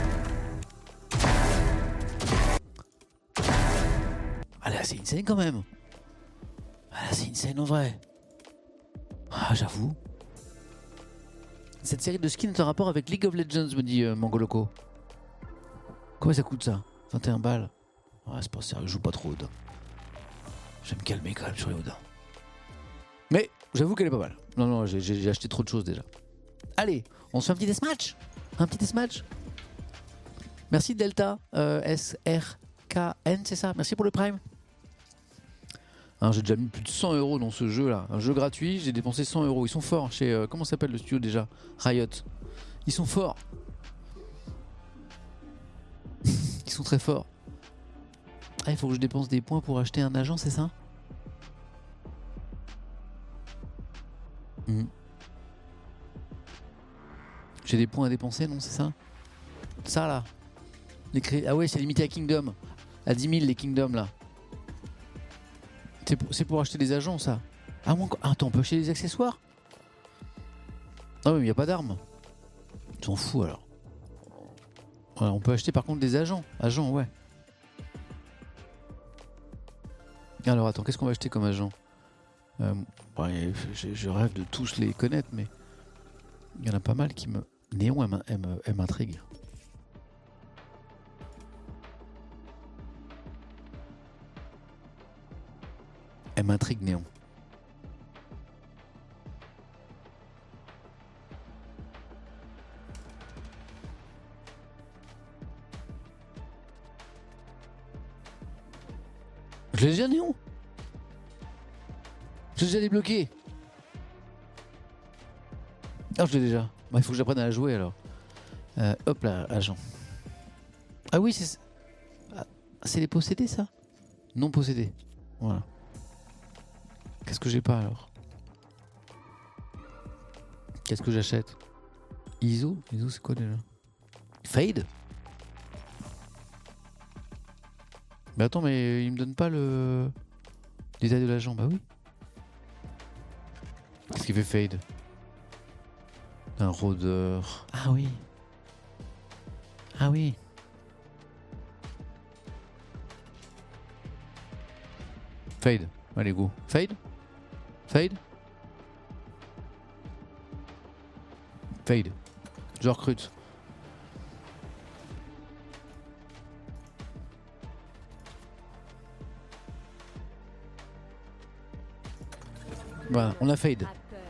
Ah là c'est une scène quand même. Ah là c'est une scène en vrai. Ah j'avoue. Cette série de skins est en rapport avec League of Legends, me dit euh, Mangoloco. Combien ça coûte ça? vingt et un balles. Ouais, c'est pas sérieux, je joue pas trop Odin. Je vais me calmer quand même sur les Odin. Mais j'avoue qu'elle est pas mal. Non, non, j'ai, j'ai acheté trop de choses déjà. Allez, on se fait un petit deathmatch. Un petit deathmatch. Merci Delta, euh, S R K N, c'est ça? Merci pour le Prime. Hein, j'ai déjà mis plus de cent euros dans ce jeu là. Un jeu gratuit, j'ai dépensé cent euros. Ils sont forts chez. Euh, comment s'appelle le studio déjà? Riot. Ils sont forts. Ils sont très forts. Ah, il faut que je dépense des points pour acheter un agent, c'est ça? mmh. J'ai des points à dépenser, non, c'est ça? Ça là. Les cré... Ah ouais, c'est limité à Kingdom. À dix mille les Kingdom là. C'est pour, c'est pour acheter des agents ça. Ah, moi, attends, on peut acheter des accessoires? Ah oui, mais il n'y a pas d'armes. Tu t'en fous alors. Voilà, on peut acheter par contre des agents. Agents, ouais. Alors attends, qu'est-ce qu'on va acheter comme agent? euh, ouais, je, je rêve de tous les connaître, mais il y en a pas mal qui me... Néon, elle, elle, elle, elle m'intrigue. Elle m'intrigue, Néon. Je l'ai déjà, Néon? Je l'ai déjà débloqué. Ah, je l'ai déjà. Bah, il faut que j'apprenne à la jouer alors. Euh, hop là, agent. Ah oui, c'est... Ah, c'est les possédés, ça? Non possédés. Voilà. Qu'est-ce que j'ai pas alors? Qu'est-ce que j'achète? I S O? I S O, c'est quoi déjà? Fade? Mais attends, mais il me donne pas le détail de l'agent. Bah oui. Qu'est-ce qu'il fait Fade? Un rôdeur. Ah oui. Ah oui. Fade. Allez, go. Fade. Fade. Fade. Je recrute. Voilà, on a Fade.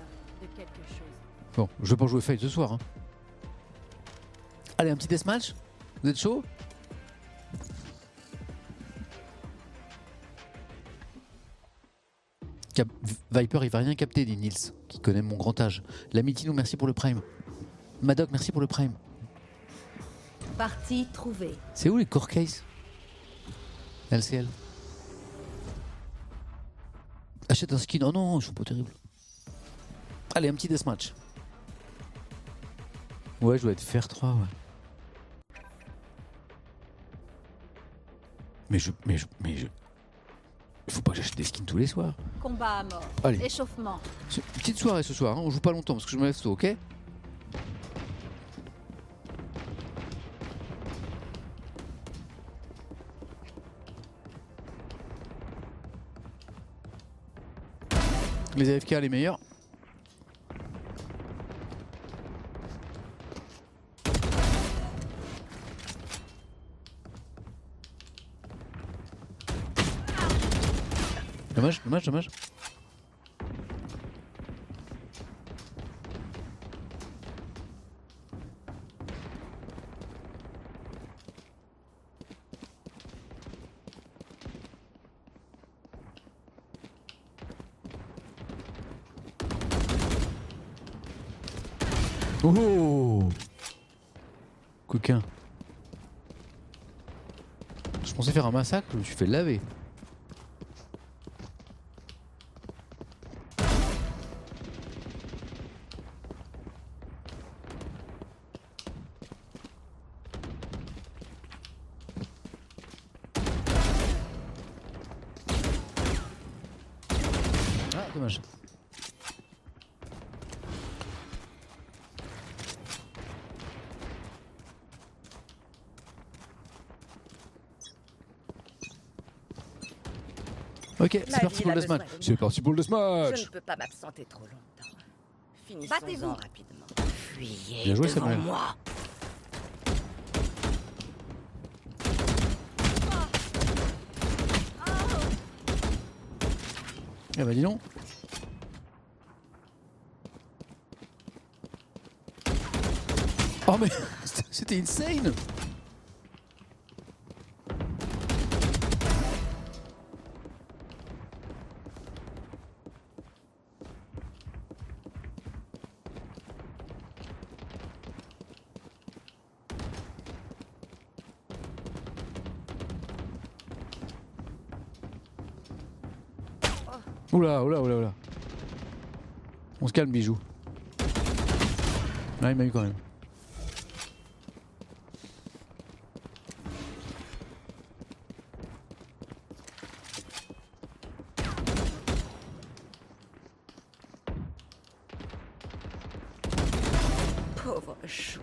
Bon, je vais pas jouer Fade ce soir. Hein. Allez, un petit deathmatch. Vous êtes chaud? Cap Viper, il va rien capter, dit Nils, qui connaît mon grand âge. L'ami Tino, merci pour le Prime. Madoc, merci pour le Prime. Partie trouvée. C'est où les core case? L C L. Achète un skin. Oh non, ils sont pas terribles. Allez, un petit deathmatch. Ouais, je dois être fer trois, ouais. Mais je... Mais je... Mais je... Il faut pas que j'achète des skins tous les soirs. Combat à mort. Allez. Échauffement. Petite soirée ce soir, hein. On joue pas longtemps parce que je me lève tôt, ok? Les A F K les meilleurs. Dommage, dommage, dommage. Oh, coquin. Je Je pensais faire un massacre, je me suis fait laver. Ah, dommage. Ok, c'est parti pour le deathmatch. C'est parti pour le deathmatch. Je ne peux pas m'absenter trop longtemps. Finissons Battez-vous rapidement. Fuyez Bien joué, devant Samuel. moi. Eh bah dis donc. Oh mais c'était insane. Oula, oula, oula, oula. On se calme, bijou. Là, il m'a eu quand même. Pauvre chou.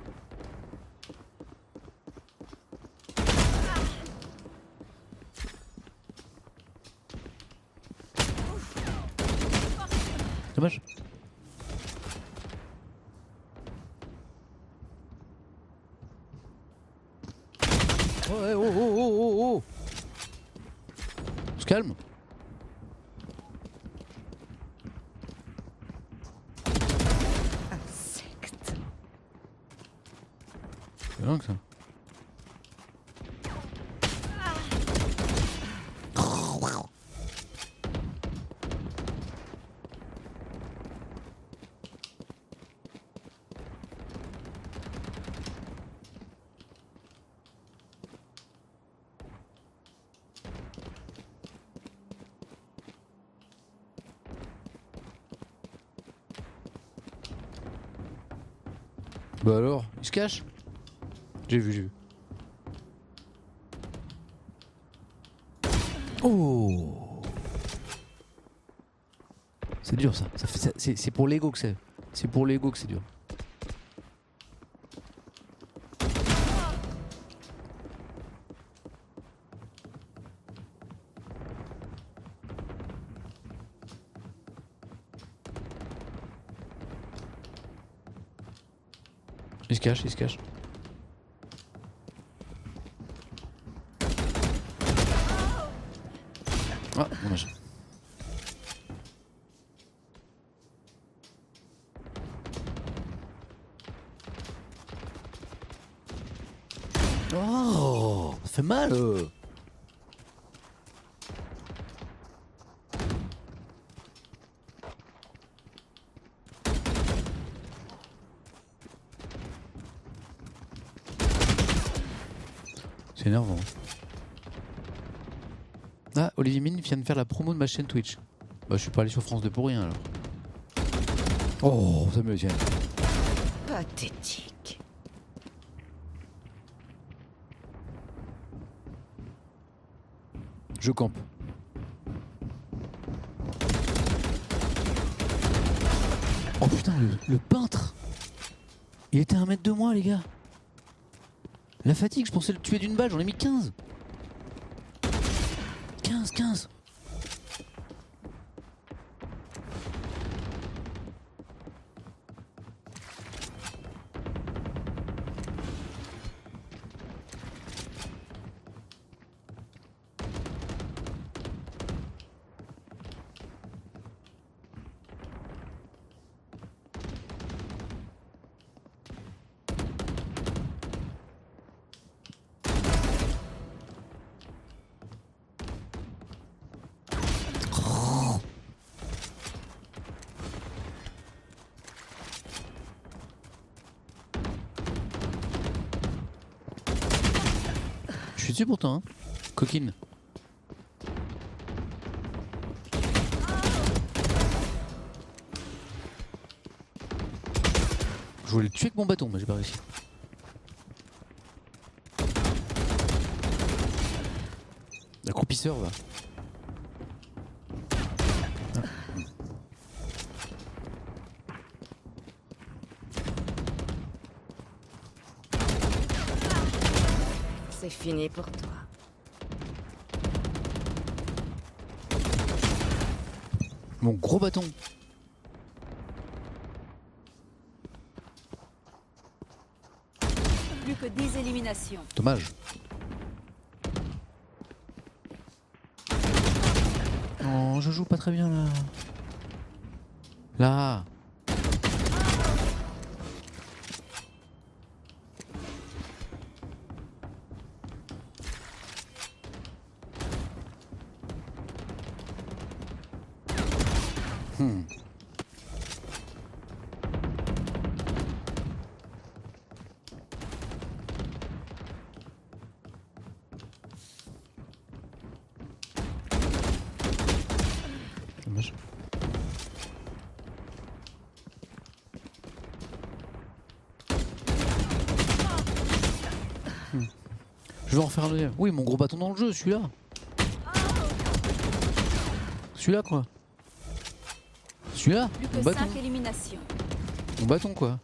Dommage. Oh, ouais, oh, oh, oh, oh, oh. On se calme. Insecte. C'est dingue ça. Bah alors, il se cache? J'ai vu, j'ai vu. Oh! C'est dur ça, ça, fait, ça c'est, c'est pour l'ego que c'est. C'est pour l'ego que c'est dur. Il se cache, il se cache. Ah, dommage. Oh, ça fait mal. euh. C'est énervant. Ah, Olivier Mine vient de faire la promo de ma chaîne Twitch. Bah, je suis pas allé sur France deux pour rien alors. Oh, ça me tient. Pathétique. Je campe. Oh putain, le, le peintre. Il était à un mètre de moi, les gars. La fatigue, je pensais le tuer d'une balle, j'en ai mis quinze. quinze, quinze. Je suis dessus pourtant. Hein. Coquine. Je voulais le tuer avec mon bâton, mais j'ai pas réussi. L'accroupisseur va. C'est fini pour toi. Mon gros bâton. Plus que dix éliminations. Dommage. Non, je joue pas très bien là. Là. Hmm. Dommage. Hmm. Je vais en refaire un deuxième. Oui, mon gros bâton dans le jeu, celui-là. Celui-là quoi. Celui-là. Plus Mon que bâton. cinq éliminations. Mon bâton quoi.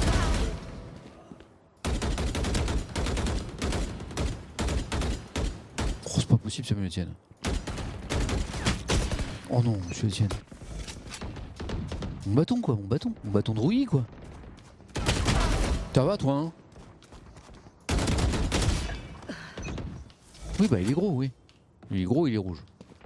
Oh, c'est pas possible, Samuel Etienne. Oh non, monsieur Etienne. Mon bâton quoi, mon bâton. Mon bâton de rouillis quoi. Ça va toi hein? Oui bah il est gros oui. Il est gros, il est rouge.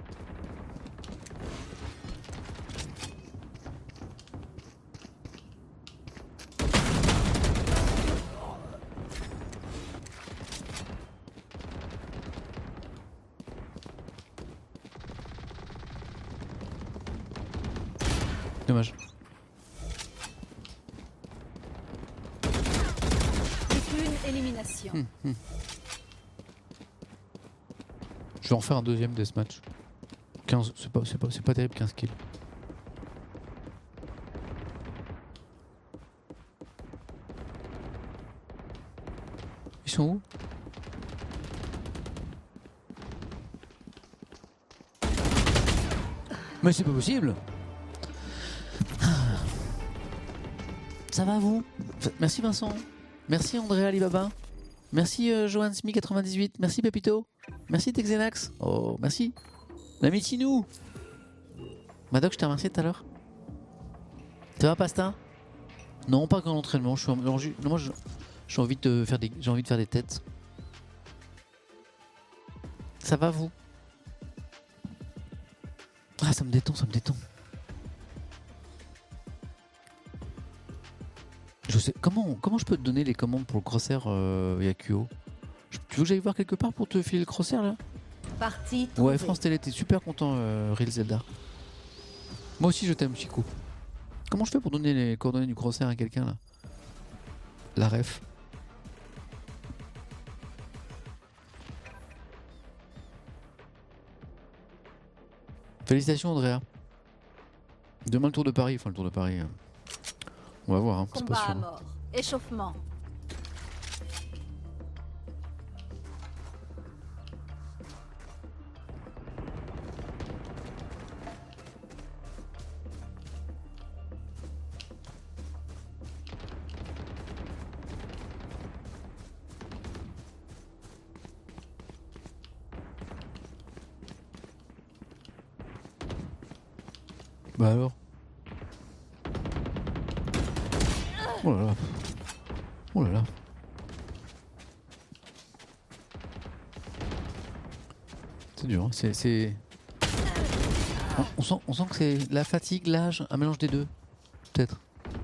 Dommage. Plus qu'une élimination. Hum, hum. Je vais en faire un deuxième deathmatch. quinze, c'est pas, c'est pas, c'est pas terrible, quinze kills. Ils sont où? Mais c'est pas possible! Ça va vous? Merci Vincent. Merci André Alibaba. Merci euh, Johan Smi quatre-vingt-dix-huit. Merci Pepito. Merci Texenax. Oh merci. L'ami Tinou. Madoc, je t'ai remercié tout à l'heure. Ça va Pasta? Non, pas qu'en entraînement. Je suis en... non, moi, je... j'ai envie de faire des, j'ai envie de faire des têtes. Ça va vous? Ah, ça me détend, ça me détend. Je sais comment comment je peux te donner les commandes pour le crosshair euh, Yakuo. Tu veux que j'aille voir quelque part pour te filer le crosshair là? Partie Ouais, trouvée. France Télé, t'es super content, euh, Real Zelda. Moi aussi je t'aime, Chico. Comment je fais pour donner les coordonnées du crosshair à quelqu'un là? La ref. Félicitations Andrea. Demain le Tour de Paris, enfin le Tour de Paris. euh, On va voir, hein, c'est pas Combat à sûr. mort. Échauffement. Bah alors. Oh là là. Oh là là. C'est dur, hein. c'est... c'est... On, on sent, on sent que c'est la fatigue, l'âge, un mélange des deux. Peut-être.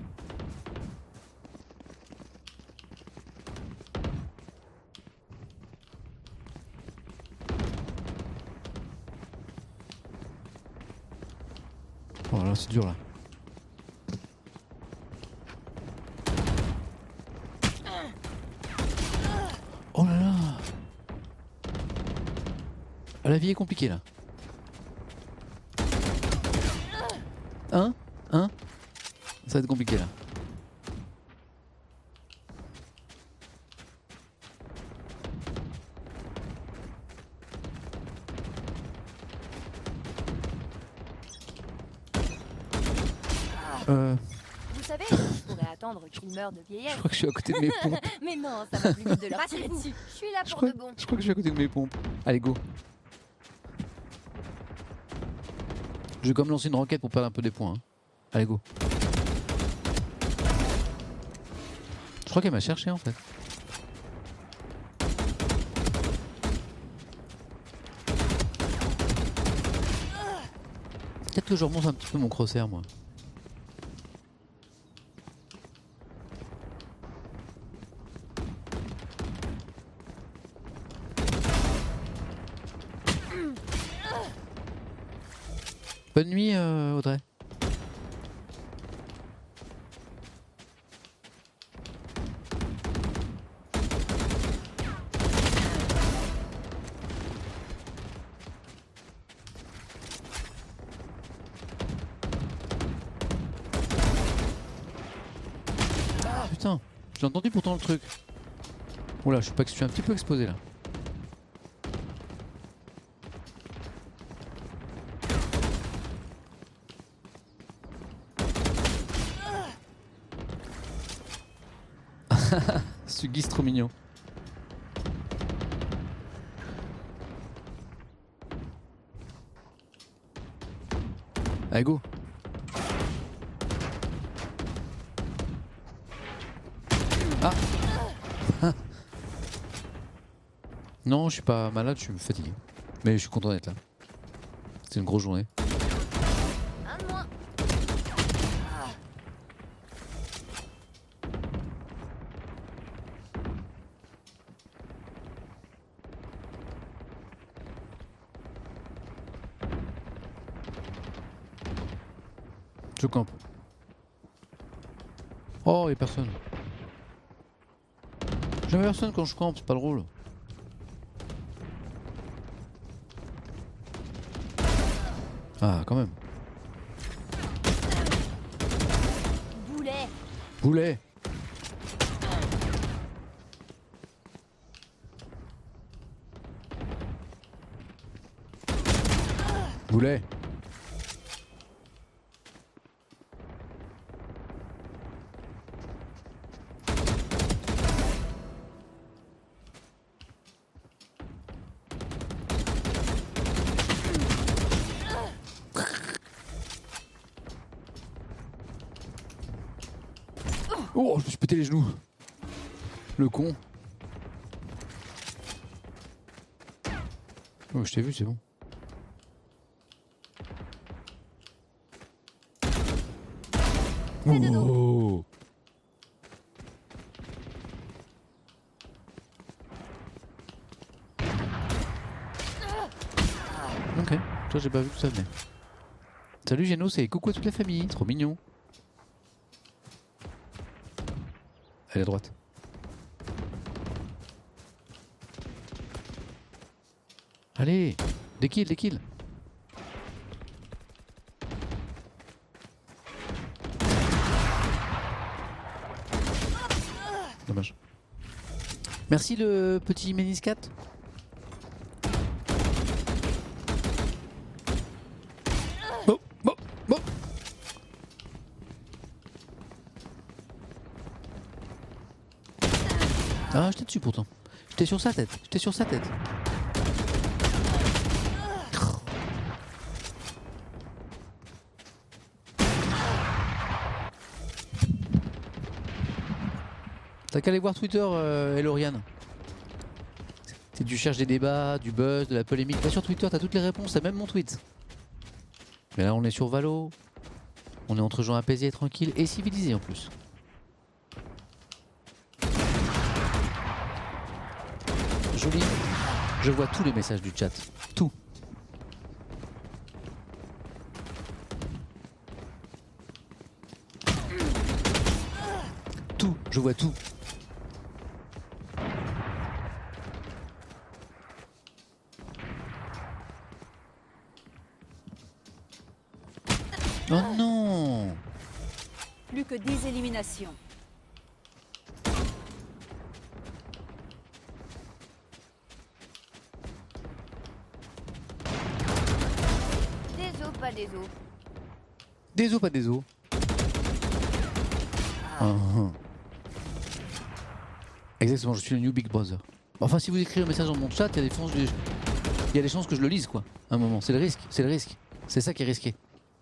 Oh là, c'est dur là. Oh là là. La vie est compliquée là. Hein Hein Ça va être compliqué là. Euh, Vous savez, je pourrais attendre qu'il meure de je vieillesse. crois que je suis à côté de mes pompes. Mais non, ça va plus vite de leur tirer dessus. Je suis là Je pour crois, de bon. je crois que je suis à côté de mes pompes. Allez, go. Je vais quand même lancer une roquette pour perdre un peu des points. Hein. Allez, go. Je crois qu'elle m'a cherché en fait. Peut-être que je remonte un petit peu mon crosshair moi. Bonne nuit euh, Audrey. Ah putain, j'ai entendu pourtant le truc. Oula, je suis pas que je suis un petit peu exposé là. Ce Guy c'est trop mignon. Allez go. Ah. Non je suis pas malade, je suis fatigué. Mais je suis content d'être là. C'est une grosse journée. Un de moins. Je campe. Oh, y'a personne. J'aime personne quand je campe, c'est pas drôle. Ah, quand même. Boulet. Boulet. Boulet. Oh, je me suis pété les genoux. Le con. Oh, je t'ai vu, c'est bon. Oh. Ok, toi j'ai pas vu que ça venait. Salut Géno, c'est coucou à toute la famille, trop mignon. Elle est à droite. Allez, des kills, des kills. Dommage. Merci le petit Méniscat. Bon, bon, bon. Ah, j'étais dessus pourtant. J'étais sur sa tête. J'étais sur sa tête. T'as qu'à aller voir Twitter, euh, Elorian. Si tu cherches des débats, du buzz, de la polémique, va sur Twitter, t'as toutes les réponses, t'as même mon tweet. Mais là, on est sur Valo. On est entre gens apaisés, tranquilles et civilisés en plus. Je lis, je vois tous les messages du chat. Tout. Tout, je vois tout. Oh non. Plus que dix éliminations. Des os, pas des os. Des os, pas des os. Ah, ah. Exactement, je suis le New Big Brother. Enfin, si vous écrivez un message dans mon chat, il y a des chances, il y a des chances que je le lise, quoi. À un moment, c'est le risque, c'est le risque. C'est ça qui est risqué.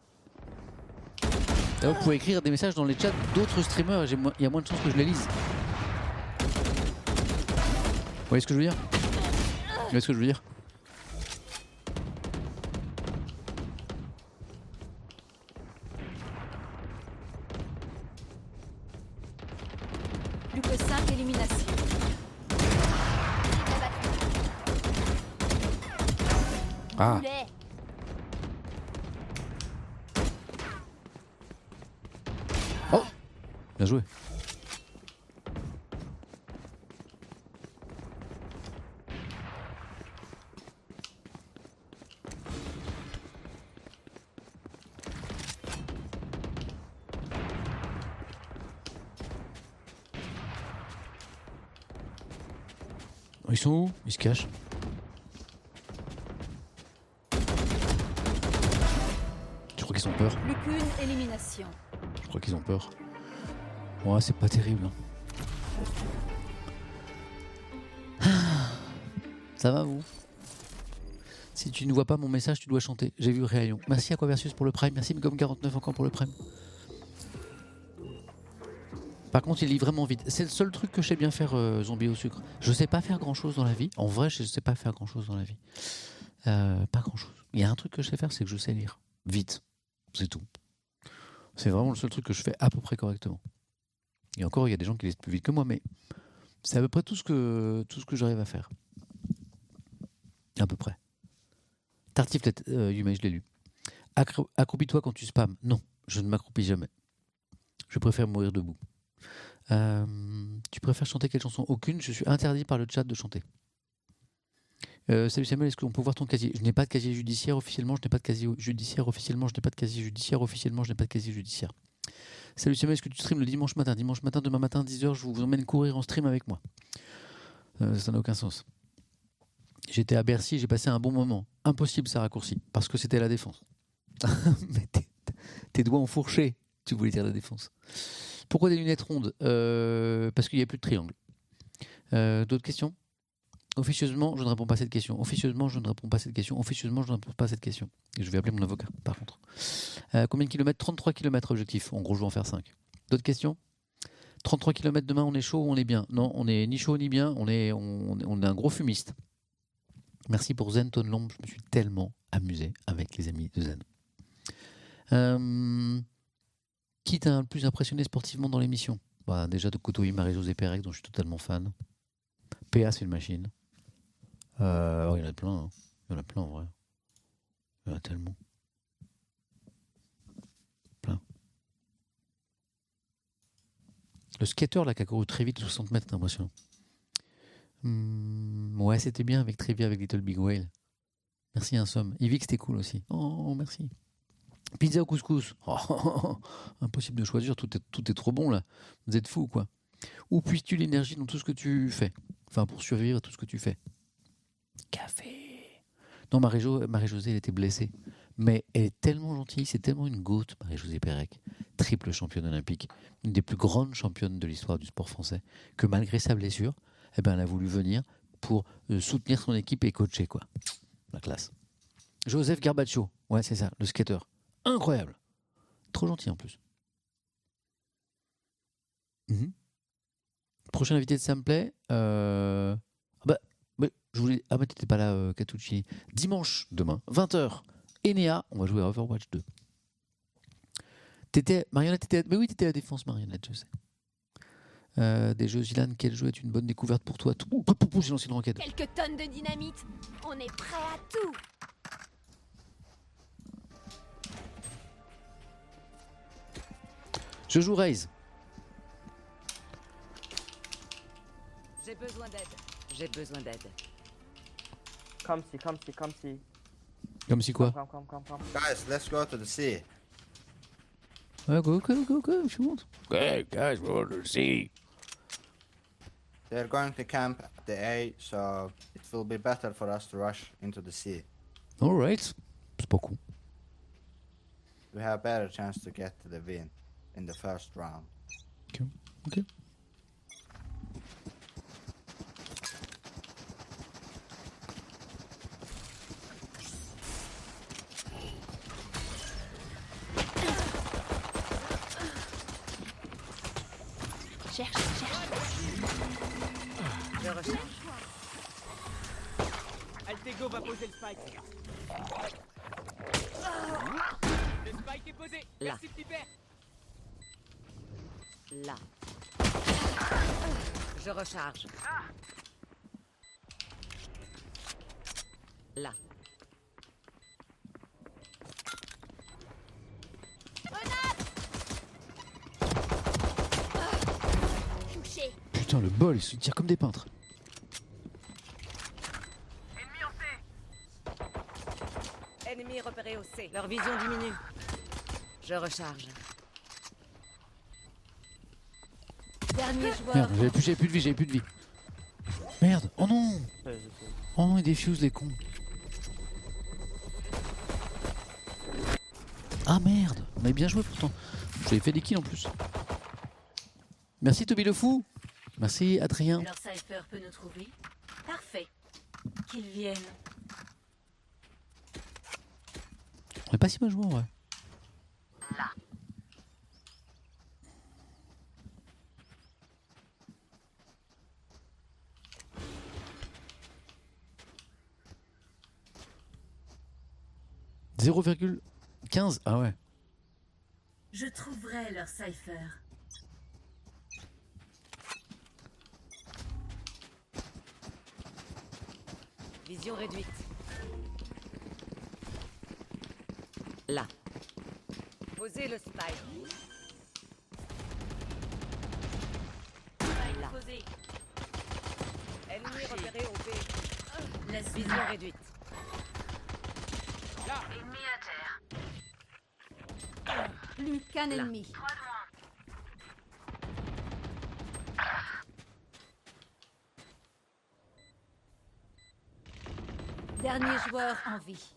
Là, vous pouvez écrire des messages dans les chats d'autres streamers, et il y a moins de chances que je les lise. Vous voyez ce que je veux dire? Vous voyez ce que je veux dire? Plus que cinq éliminations. Ah. Boulet. Oh, bien joué. Ils sont où? Ils se cachent. Je crois qu'ils ont peur. Plus qu'une élimination. Je crois qu'ils ont peur. Ouais, c'est pas terrible. Hein. Ça va vous? Si tu ne vois pas mon message, tu dois chanter. J'ai vu Réalion. Merci Aquaversus pour le Prime. Merci Migom quarante-neuf encore pour le Prime. Par contre, il lit vraiment vite. C'est le seul truc que je sais bien faire, euh, zombie au sucre. Je sais pas faire grand chose dans la vie. En vrai, je sais pas faire grand chose dans la vie. Euh, pas grand chose. Il y a un truc que je sais faire, c'est que je sais lire vite. C'est tout. C'est vraiment le seul truc que je fais à peu près correctement. Et encore, il y a des gens qui lisent plus vite que moi, mais c'est à peu près tout ce que, tout ce que j'arrive à faire. À peu près. Tartiflette, euh, Yumei, je l'ai lu. Accro- Accroupis-toi quand tu spams. Non, je ne m'accroupis jamais. Je préfère mourir debout. Euh, tu préfères chanter quelle chanson? Aucune. Je suis interdit par le chat de chanter. Euh, salut Samuel, est-ce qu'on peut voir ton casier? Je n'ai pas de casier judiciaire officiellement, je n'ai pas de casier judiciaire officiellement, je n'ai pas de casier judiciaire officiellement, je n'ai pas de casier judiciaire. Salut Samuel, est-ce que tu streams le dimanche matin? Dimanche matin, demain matin, dix heures, je vous emmène courir en stream avec moi. Euh, ça n'a aucun sens. J'étais à Bercy, j'ai passé un bon moment. Impossible ça raccourci, parce que c'était la défense. Mais tes, tes doigts ont fourché, tu voulais dire la défense. Pourquoi des lunettes rondes? euh, Parce qu'il n'y a plus de triangle. Euh, D'autres questions? Officieusement, je ne réponds pas à cette question. Officieusement, je ne réponds pas à cette question. Officieusement, je ne réponds pas à cette question. Et je vais appeler mon avocat, par contre. Euh, combien de kilomètres? trente-trois kilomètres objectif. En gros, je vais en faire cinq. D'autres questions? trente-trois kilomètres demain, on est chaud ou on est bien? Non, on est ni chaud ni bien. On est, on, on est un gros fumiste. Merci pour Zen Tonlombe. Je me suis tellement amusé avec les amis de Zen. Euh, qui t'a le plus impressionné sportivement dans l'émission? Bah, déjà de côtoyer Marie-Josée Pérec, dont je suis totalement fan. P A, c'est une machine. Euh, oh, il y en a plein. Hein. Il y en a plein en vrai. Il y en a tellement. Plein. Le skater là qui a couru très vite, soixante mètres, c'est impressionnant. Hum, ouais, c'était bien avec Trivia, avec Little Big Whale. Merci Insom. Yvick, c'était cool aussi. Oh, merci. Pizza au couscous. Oh, impossible de choisir, tout est, tout est trop bon là. Vous êtes fous quoi. Où puisses-tu l'énergie dans tout ce que tu fais? Enfin, pour survivre à tout ce que tu fais. Café. Non, Marie-Jo, Marie-Josée, elle était blessée. Mais elle est tellement gentille, c'est tellement une goûte, Marie-Josée Pérec. Triple championne olympique. Une des plus grandes championnes de l'histoire du sport français. Que malgré sa blessure, eh ben, elle a voulu venir pour euh, soutenir son équipe et coacher, quoi. La classe. Joseph Garbaccio. Ouais, c'est ça, le skater. Incroyable. Trop gentil en plus. Mm-hmm. Prochain invité de Samplay. Euh... Ah bah, bah, je voulais... ah bah t'étais pas là, euh, Catucci. Dimanche, demain, vingt heures. Enea, on va jouer à Overwatch deux. T'étais... Marionnette, t'étais... Mais oui, t'étais à la défense, Marionnette, je sais. Euh, des jeux Zilan, quel jeu est une bonne découverte pour toi? Ouh, pou, pou, pou, j'ai lancé une enquête. Quelques tonnes de dynamite. On est prêt à tout. Je joue Raze. J'ai besoin d'aide. J'ai besoin d'aide. Come see, come see, come see. Comme si quoi? Come, come, come, come, come. Guys, let's go to the sea. Ouais, go, go, go, go, if you want. Okay, guys, we want to see. They're going to camp at the A, so it will be better for us to rush into the C. Alright. C'est pas con. We have a better chance to get to the win in the first round. Ok. Ok. Cherche, cherche. Je recharge. Altego va poser le spike. Le spike est posé. Là. Merci petit père. Là. Je recharge. Là. Touché. Putain, le bol, ils se tirent comme des peintres. Ennemi repéré au C. Leur vision diminue. Je recharge. Dernier joueur. Merde, j'avais plus, j'avais plus de vie, j'avais plus de vie. Merde, oh non. Ouais, je sais. Oh non, ils défusent les cons. Ah merde, on avait bien joué pourtant. J'avais fait des kills en plus. Merci Toby le fou. Merci Adrien. Leur cypher peut nous trouver. Parfait. Qu'ils viennent. On est pas si mal joué en vrai. zéro virgule quinze. Ah ouais. Je trouverai leur cypher. Vision réduite. Là. Posez le spike. Là. Posé. Ennemi repéré au B. Laisse Vision réduite. Plus qu'un Là. ennemi. Dernier joueur en vie.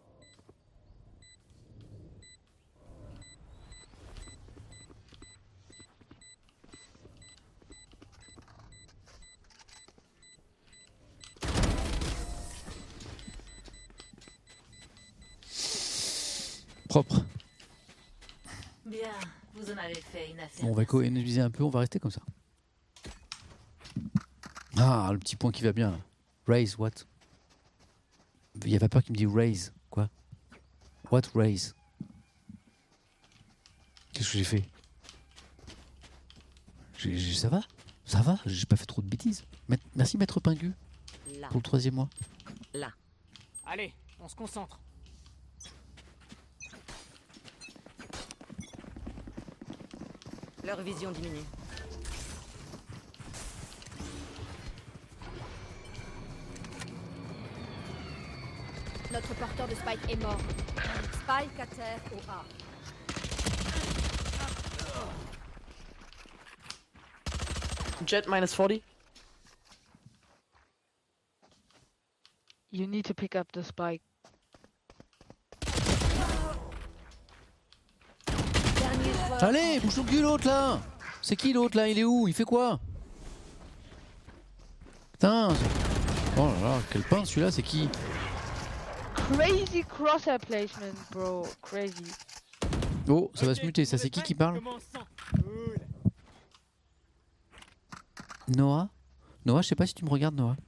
Propre. Bien, vous en avez fait une affaire. Bon, on va économiser un peu, on va rester comme ça. Ah, le petit point qui va bien. Là. Raise, what? Il y a Vapeur qui me dit raise. Quoi? What raise? Qu'est-ce que j'ai fait? J'ai- j'ai- Ça va? Ça va? J'ai pas fait trop de bêtises. Maître- Merci Maître Pingu Là. pour le troisième mois. Là. Allez, on se concentre. Leur vision diminue. Notre porteur de spike est mort. Spike à terre au A. Jet minus forty. You need to pick up the spike. Dernier joueur. Allez, bouge ton cul l'autre là! C'est qui l'autre là? Il est où? Il fait quoi? Putain! c'est- Oh là là, quel pain celui-là, c'est qui? Crazy crosshair placement, bro. Crazy. Oh, ça va Ok, se muter, ça pour c'est le qui fight, qui parle? commençons. Cool. Noah? Noah, je sais pas si tu me regardes, Noah.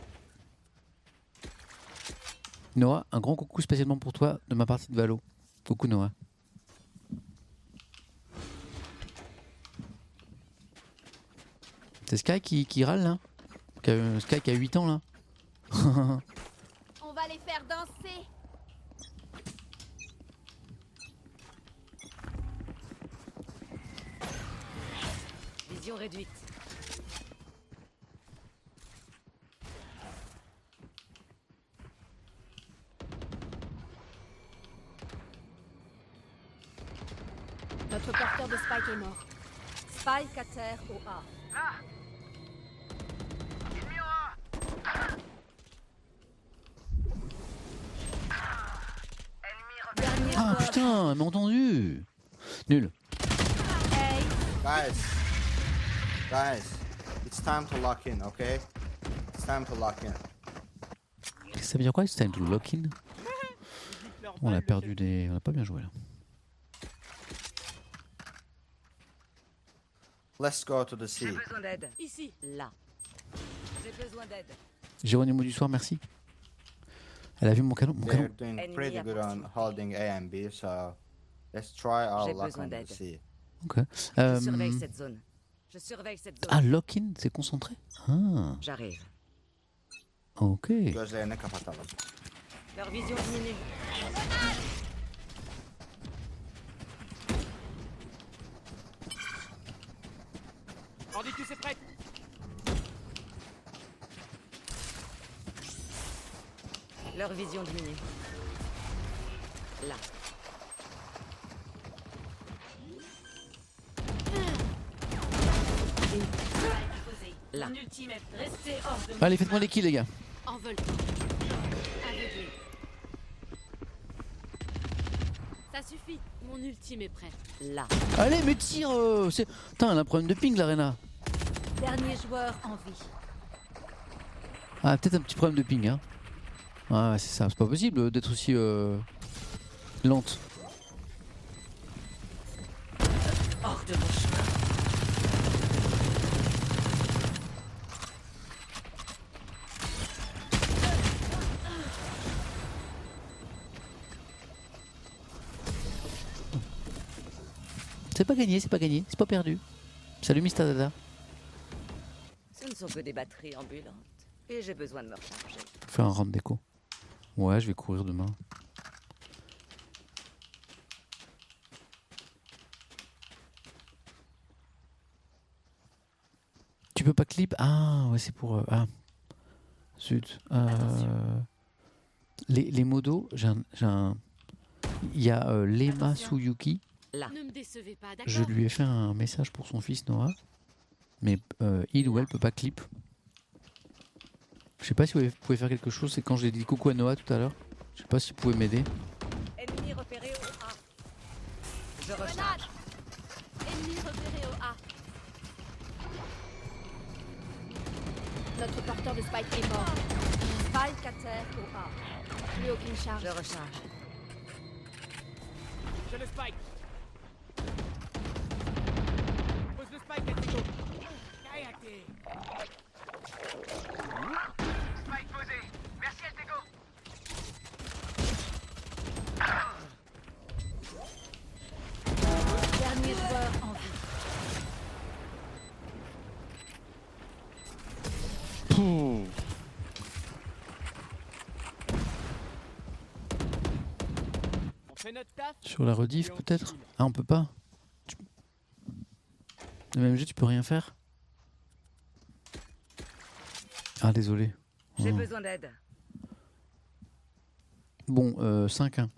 Noah, un grand coucou spécialement pour toi de ma partie de Valo. Coucou Noah. C'est Sky qui, qui râle là? Qui a- Sky qui a huit ans là? On va les faire danser. Vision réduite. Notre porteur de Spike est mort. Spike à terre au A. Dernier Ah joueur. putain, elle m'a entendu. Nul. Hey, Guys, guys, it's time to lock in, okay? It's time to lock in. Qu'est-ce que ça veut dire quoi? It's time to lock in. Leur On balle, a le perdu des... On a pas bien joué là. Let's go to the j'ai sea. besoin d'aide. Ici. Là. J'ai besoin d'aide. Géronimo du soir, merci. Elle a vu mon canon. Mon They're canon. doing Ennemi pretty à good on proximité. holding A and B, so let's try our J'ai luck besoin on the d'aide. sea. Ok. Je Euh, surveille cette zone. Je surveille cette zone. Ah, lock-in, c'est concentré. Ah, J'arrive. ok. Gözlerini kapatalım. Leur vision diminue. Mordicus est prête. Leur vision diminue. Là. Posé. Là. Mon ultime est resté hors de mon Allez, faites-moi les kills, les gars. Envol. Aveuglé. Ça suffit. Mon ultime est prêt. Là. Allez, mais tire euh, c'est- Putain, elle a un problème de ping, l'Arena. Dernier joueur en vie. Ah, peut-être un petit problème de ping, hein. Ah, c'est ça. C'est pas possible d'être aussi euh, lente. Hors de mon chemin. C'est pas gagné, c'est pas gagné, c'est pas perdu. Salut Mister Dada. Ce ne sont que des batteries ambulantes. Et j'ai besoin de me recharger. Faire un round déco. Ouais, je vais courir demain. Tu peux pas clip? Ah, ouais, c'est pour. euh, ah. Zut. Euh, les, les modos, j'ai un. j'ai un- Il y a euh, Lema Suyuki. Là. Ne me décevez pas, d'accord? Je lui ai fait un message pour son fils Noah. Mais euh, il ou elle peut pas clip. Je sais pas si vous pouvez faire quelque chose. C'est quand j'ai dit coucou à Noah tout à l'heure. Je sais pas si vous pouvez m'aider. Ennemi repéré au A. Je recharge. Grenade. Ennemi repéré au A. Notre porteur de Spike est mort. Spike à terre au A. Plus aucune charge. Je recharge. J'ai le spike. Pose le spike, Atego. Kayake. Spike posé. Merci, Atego. Dernier joueur en vie. Pouh. On fait notre taf. Sur la rediff peut-être. Ah, on peut pas. Tu- Le même jeu, tu peux rien faire. Ah, désolé. J'ai Oh. besoin d'aide. Bon, euh, cinq un.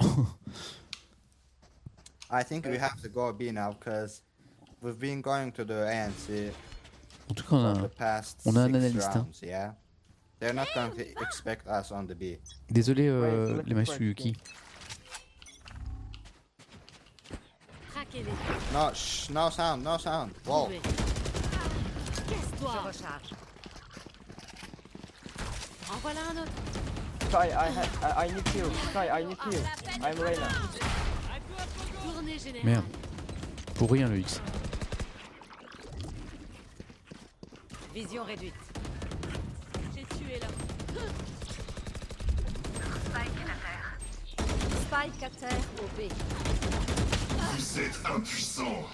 I think we have to go B now because we've been going to the A and C En tout cas, on for a... the past on a un six analyste, hein. rounds, yeah? They're not going to expect us on the B. Désolé, euh, Ouais, c'est les vrai, Masuyuki. Traquez-les. No, shh, no sound, no sound. Whoa. Tuez. Je Casse-toi. recharge. En voilà un autre. Sky, I, ha- I, I need you. Sky, I need you. I'm Reyna. Tournée générale. Merde. Pour rien le X. Vision réduite. J'ai tué là. Spike à terre au B. Vous êtes impuissant.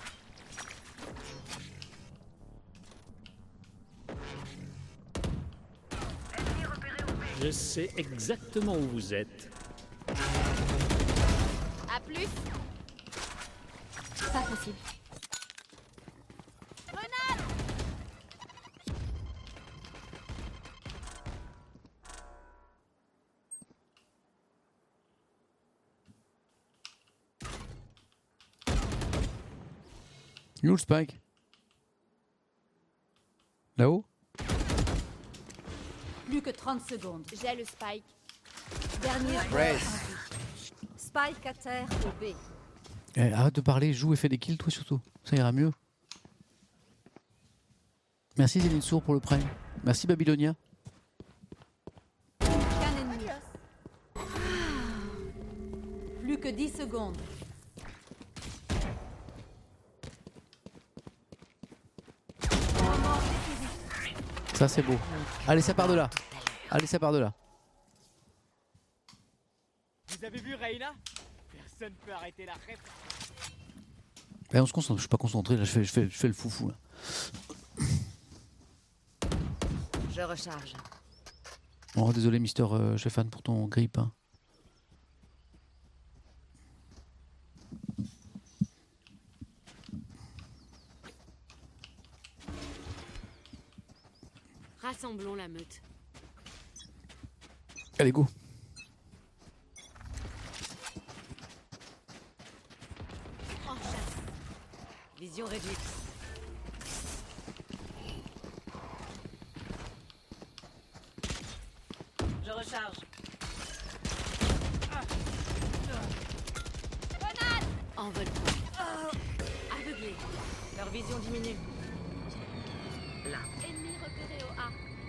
Je sais exactement où vous êtes. À plus. Pas possible. Il est où le spike? Là-haut? Plus que trente secondes. J'ai le spike. Dernier joueur Brace. en vie. Spike à terre au B. Eh, arrête de parler, joue et fais des kills toi surtout. Ça ira mieux. Merci Zéline Sour pour le prime. Merci Babylonia. Qu'un ennemi. Plus que dix secondes. Ça c'est beau. Allez, ça part de là. Allez, ça part de là. Vous avez vu Reyna? Personne peut arrêter la ref. Eh, on se concentre, je suis pas concentré là, je fais, je fais, je fais le foufou là. Je recharge. Oh désolé Mister euh, Stéphane pour ton grip. Hein. Rassemblons la meute. Allez go. En chasse. Vision réduite. Je recharge. Envol. Aveuglé. Leur vision diminue. Là. Ennemi repéré au A.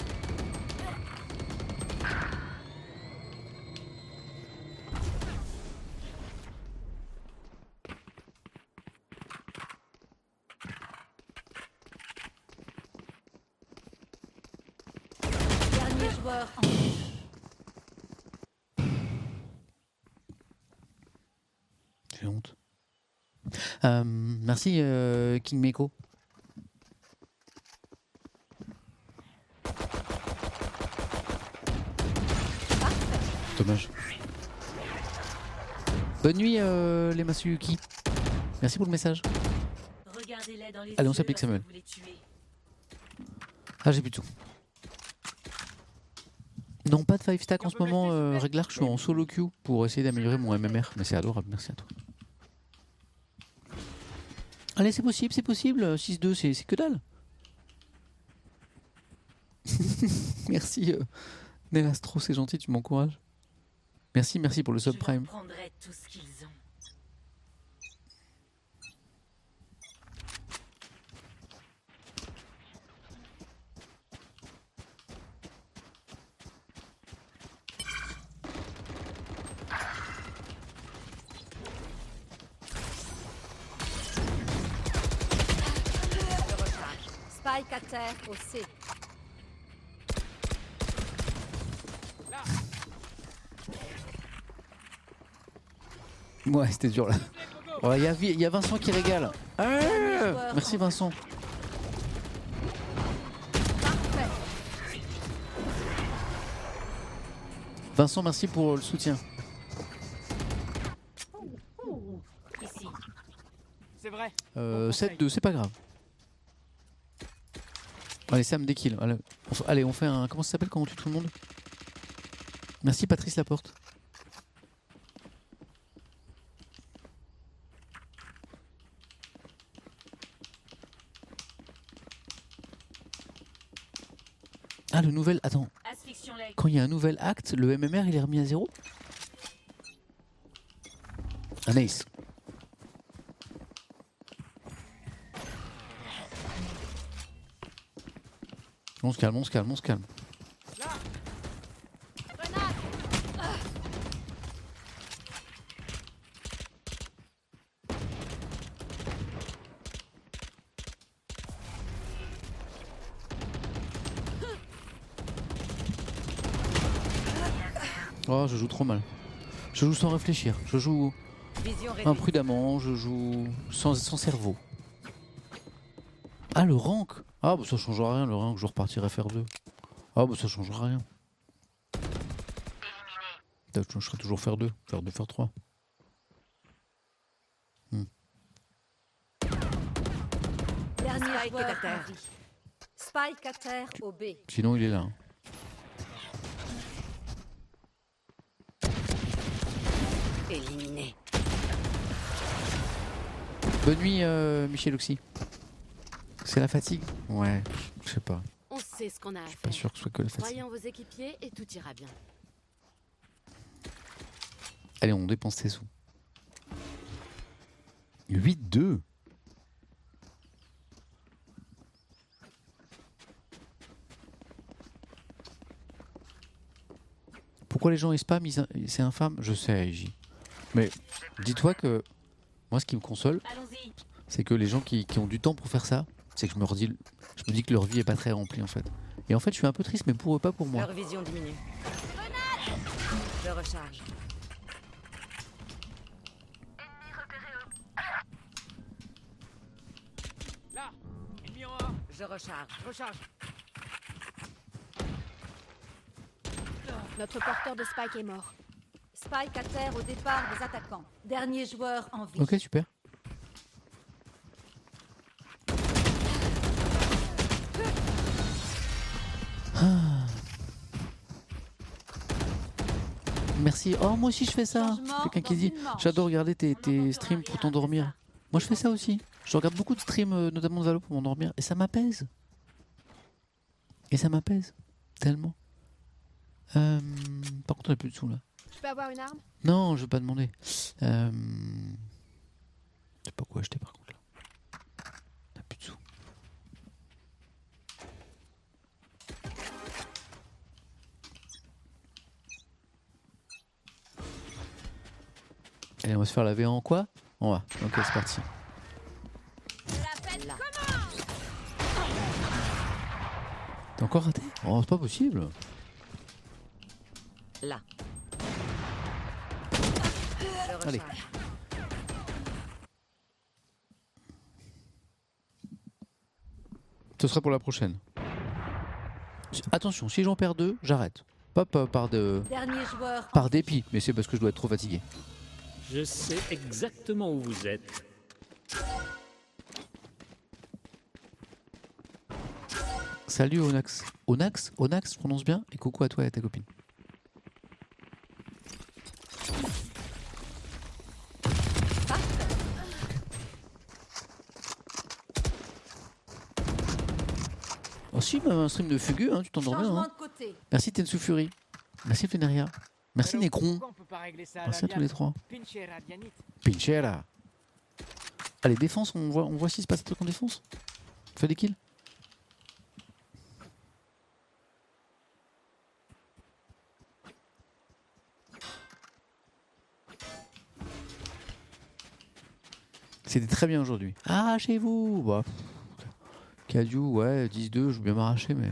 Dernier joueur en vie. J'ai honte. Euh, merci euh, King Meko. Dommage. Bonne nuit euh, les Masuyuki. Merci pour le message. Regardez-les dans les Allez, on yeux s'applique, lorsque Samuel. vous les tuez. Ah j'ai plus tout. Non, pas de five stack en ce moment, euh, Réglar, je suis en solo queue pour essayer d'améliorer mon M M R, mais c'est adorable, merci à toi. Allez, c'est possible, c'est possible, six deux, c'est que dalle. Merci, euh, Nelastro, c'est gentil, tu m'encourages. Merci, merci pour le Je subprime. leur prendrai tout ce qu'ils ont. Je recharge. Spike à terre au C. Ouais, c'était dur là. Il ouais, y, a Vi- y a Vincent qui régale. Ah, merci Vincent. Parfait. Vincent, merci pour le soutien. Ici. C'est vrai. Euh, sept deux, c'est pas grave. Allez, Sam, des kills. Allez, on, f- allez, on fait un. Comment ça s'appelle quand on tue tout le monde? Merci Patrice Laporte. Ah, le nouvel. Attends, Asphyxions-les. quand il y a un nouvel acte, le M M R il est remis à zéro? Ah, nice. On se calme, on se calme, on se calme. Oh, je joue trop mal. Je joue sans réfléchir. Je joue Vision réduite. imprudemment. Je joue sans, sans cerveau. Ah, le rank. Ah, bah ça changera rien. Le rank, je repartirai faire deux. Ah, bah ça changera rien. Je serai toujours faire deux. Faire deux, faire trois. Hmm. Dernier Spike est joueur à terre. en vie. Spike à terre au B. Sinon, il est là. hein. Éliminé. Bonne nuit, euh, Michel Oxy. C'est la fatigue? Ouais, je sais pas. On sait ce qu'on a à Je suis pas faire. sûr que ce soit que la fatigue. Croyez en vos équipiers et tout ira bien. Allez, on dépense tes sous. huit deux. Pourquoi les gens ils spam, ils- c'est infâme? Je sais, J. Mais dis-toi que moi, ce qui me console, Allons-y. c'est que les gens qui, qui ont du temps pour faire ça, c'est que je me redis, je me dis que leur vie est pas très remplie en fait. Et en fait, je suis un peu triste, mais pour eux, pas pour moi. Leur vision diminue. Je recharge. Là, ennemi en A. Je recharge. Recharge. Notre porteur de Spike est mort. Spike à terre au départ des attaquants. Dernier joueur en vie. Ok, super. Ah. Merci. Oh, moi aussi je fais ça. Changement Quelqu'un qui dans dit une manche. j'adore regarder tes, tes On streams n'entendra pour rien, t'endormir. c'est Moi je fais ça aussi. Je regarde beaucoup de streams, euh, notamment de Valo pour m'endormir. Et ça m'apaise. Et ça m'apaise. Tellement. Euh, par contre, on n'a plus de sous là. Je peux avoir une arme? Non, je veux pas demander. Euh, je sais pas quoi acheter par contre là. On n'a plus de sous. Allez, on va se faire laver en quoi? On va. Ok, c'est parti. Là. T'as encore raté? Oh, c'est pas possible. Là. Je Allez. recharge. Ce sera pour la prochaine. Attention, si j'en perds deux, j'arrête. Pas, pas par, de, Dernier joueur en par dépit, mais c'est parce que je dois être trop fatigué. Je sais exactement où vous êtes. Salut Onax. Onax Onax, je prononce bien. Et coucou à toi et à ta copine. Oh si, même un stream de Fugu, hein, tu t'endors bien. changement Hein. de côté. Merci Tensu Fury. Merci Flenaria. Merci Alors, Necron. pourquoi on peut pas régler ça à Merci à tous les l'amiable? trois. Pincher Radianite. Pinchera. Allez, défense, on voit, on voit s'il se passe un truc en défense. On fait des kills. C'était très bien aujourd'hui. Arrachez-vous bah, Cadieu, ouais, dix deux, je veux bien m'arracher, mais...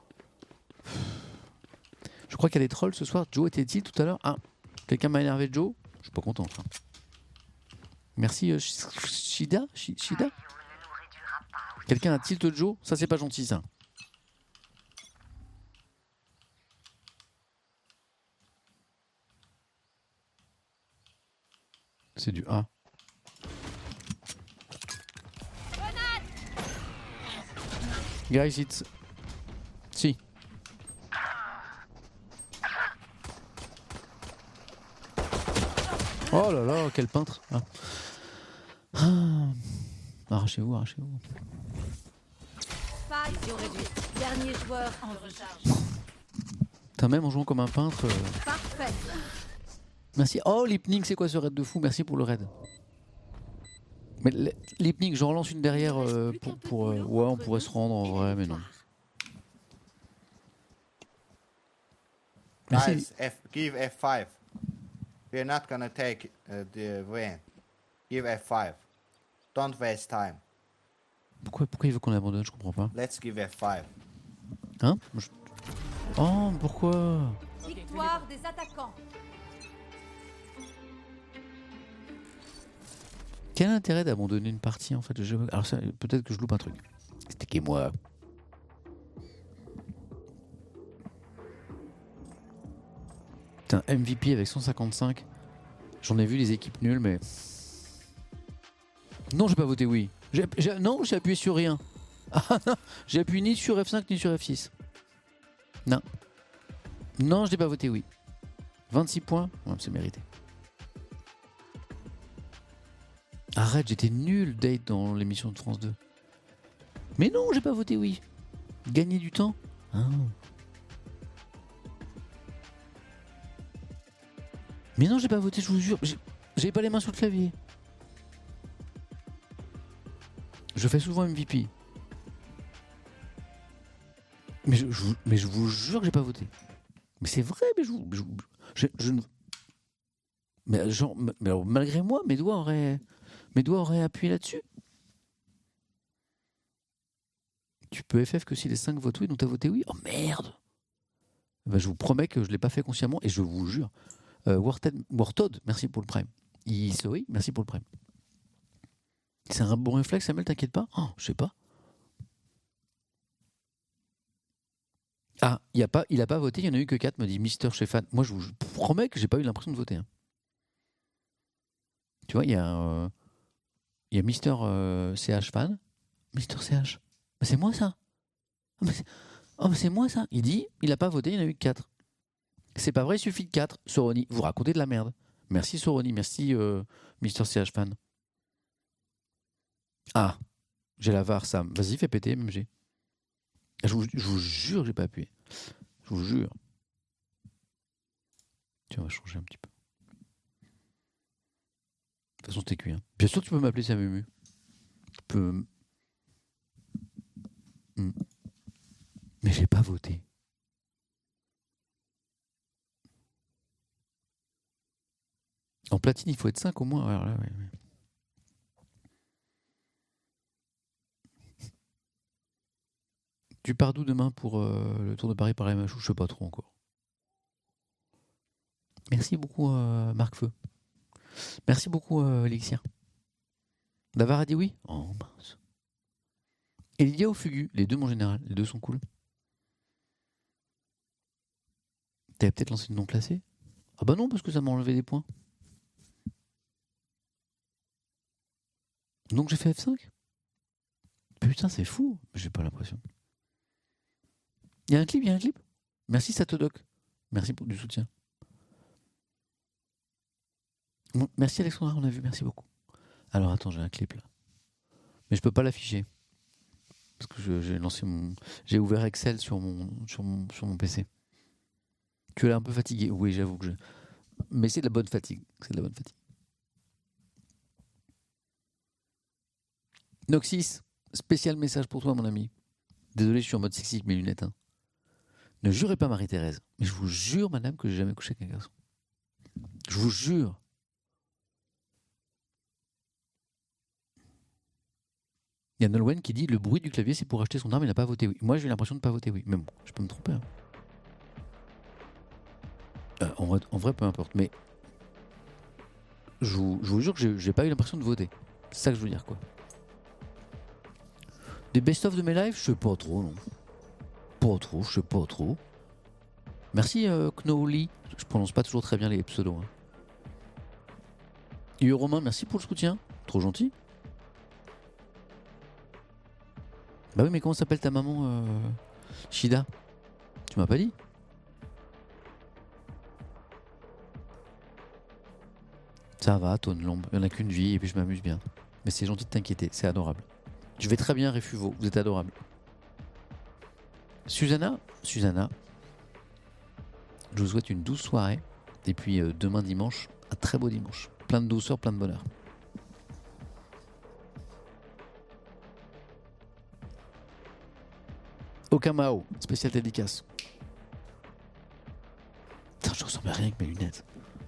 Je crois qu'il y a des trolls ce soir. Joe était-il tout à l'heure? Ah, quelqu'un m'a énervé Joe? Je suis pas content. Hein. Merci euh, Shida Sh- Shida Quelqu'un a tilt Joe? Ça c'est pas gentil ça. C'est du A. Guys, it's... Si. Oh là là, quel peintre. Ah. Ah. Arrachez-vous, arrachez-vous. Spike Vision réduite. dernier joueur en vie. Putain, même en jouant comme un peintre... euh, Parfait. Merci. Oh, Lipnik, c'est quoi ce raid de fou? Merci pour le raid. Mais l- Lipnik, j'en relance une derrière euh, pour... pour euh, ouais, on pourrait se rendre en vrai, mais non. Merci. Guys, F, give F five. We're not gonna take uh, the win. Give F five. Don't waste time. Pourquoi, pourquoi il veut qu'on abandonne? Je comprends pas. Let's give F five. Hein? Je- Oh, pourquoi? Victoire des attaquants. Quel intérêt d'abandonner une partie en fait de jeu? Alors ça, peut-être que je loupe un truc. C'était moi. Putain, M V P avec cent cinquante-cinq. J'en ai vu des équipes nulles, mais... Non, j'ai pas voté oui. J'ai, j'ai- non, j'ai appuyé sur rien. Ah, non, j'ai appuyé ni sur F cinq ni sur F six. Non. Non, je n'ai pas voté oui. vingt-six points, ouais, c'est mérité. Arrête, j'étais nul date dans l'émission de France deux. Mais non, j'ai pas voté oui. Gagner du temps. Ah. Mais non, j'ai pas voté, je vous jure. J'ai- J'avais pas les mains sur le clavier. Je fais souvent M V P. Mais je, je vous- mais je vous jure que j'ai pas voté. Mais c'est vrai, mais je vous. Je, vous- je, je ne- mais, genre, mais alors, malgré moi, mes doigts auraient, mes doigts auraient appuyé là-dessus. Tu peux F F que si les cinq votent oui, donc t'as voté oui. Oh merde! Ben, je vous promets que je l'ai pas fait consciemment et je vous jure. Euh, Warted- Wartod, merci pour le prime. Il se oui, merci pour le prime. C'est un bon réflexe, Samuel, t'inquiète pas. Oh, je sais pas. Ah, il a pas, il a pas voté, il y en a eu que quatre, me dit Mister Shefan. Moi, je vous promets que j'ai pas eu l'impression de voter. hein. Tu vois, il y a, euh, il y a Mister euh, C H Fan. Mister C H. Bah, c'est moi ça. Ah, bah, c'est... Oh, bah, c'est moi ça. Il dit, il a pas voté, il y en a eu que quatre. C'est pas vrai, il suffit de quatre. Soroni, vous racontez de la merde. Merci Soroni, merci euh, Mister C H Fan. Ah, j'ai la V A R, Sam. Vas-y, fais péter, M G. Je vous, je vous jure que j'ai pas appuyé. Je vous jure. Tiens, on va changer un petit peu. De toute façon, c'était cuit. Hein. Bien sûr, tu peux m'appeler Samumu. Tu peux. Hmm. Mais j'ai pas voté. En platine, il faut être cinq au moins. Alors là, ouais, ouais. Tu pars d'où demain pour euh, le Tour de Paris par M H? Je sais pas trop encore. Merci beaucoup, euh, Marc Feu. Merci beaucoup, euh, Elixir. Davar a dit oui. Oh mince. Et Lydia au Fugu, les deux, mon général. Les deux sont cool. T'avais peut-être lancé une non classée? Ah bah non, parce que ça m'a enlevé des points. Donc j'ai fait F cinq? Putain, c'est fou. J'ai pas l'impression. Il y a un clip, il y a un clip. Merci Satodoc. Merci pour du soutien. Bon, merci Alexandra, on a vu, merci beaucoup. Alors attends, j'ai un clip là. Mais je peux pas l'afficher. Parce que je- j'ai lancé mon. J'ai ouvert Excel sur mon, sur mon, sur mon P C. Tu es là un peu fatigué. Oui, j'avoue que je. Mais c'est de la bonne fatigue. C'est de la bonne fatigue. Noxys, spécial message pour toi, mon ami. Désolé, je suis en mode sexy avec mes lunettes. Hein. Ne jurez pas, Marie-Thérèse. Mais je vous jure, madame, que j'ai jamais couché avec un garçon. Je vous jure. Il y a Nolwenn qui dit le bruit du clavier, c'est pour acheter son arme, il n'a pas voté oui. Moi, j'ai eu l'impression de ne pas voter oui. Mais bon, je peux me tromper. Hein. Euh, en, vrai, en vrai, peu importe. Mais je vous, je vous jure que j'ai, j'ai pas eu l'impression de voter. C'est ça que je veux dire, quoi. Des best-of de mes lives, je sais pas trop, non. Pas trop, je sais pas trop. Merci euh, Knowly. Je prononce pas toujours très bien les pseudos. Hein. Et Romain, merci pour le soutien. Trop gentil. Bah oui, mais comment s'appelle ta maman euh... Shida? Tu m'as pas dit? Ça va, Tone Lombe. Il n'y en a qu'une vie et puis je m'amuse bien. Mais c'est gentil de t'inquiéter, c'est adorable. Je vais très bien, Refuvo. Vous êtes adorable. Susanna, Susanna, je vous souhaite une douce soirée. Et puis euh, demain dimanche, un très beau dimanche. Plein de douceur, plein de bonheur. Okamao, spécial dédicace. Putain, je ressemble à rien avec mes lunettes.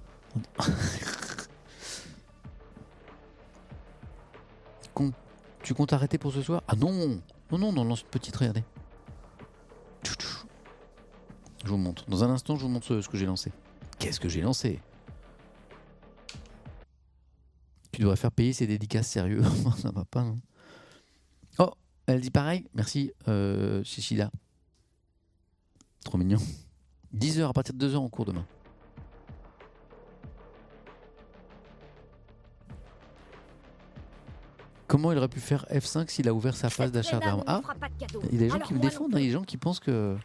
Compte- tu comptes arrêter pour ce soir? Ah non, non, non, on lance une petite, regardez. Je vous montre. Dans un instant, je vous montre ce, ce que j'ai lancé. Qu'est-ce que j'ai lancé? Tu devrais faire payer ces dédicaces sérieux. Ça va pas, non? Oh, elle dit pareil. Merci, euh, Shishida. Trop mignon. dix heures à partir de deux heures en cours demain. Comment il aurait pu faire F cinq s'il a ouvert sa phase d'achat d'armes? Ah, il y a des gens qui me défendent, hein, il y a des gens qui pensent que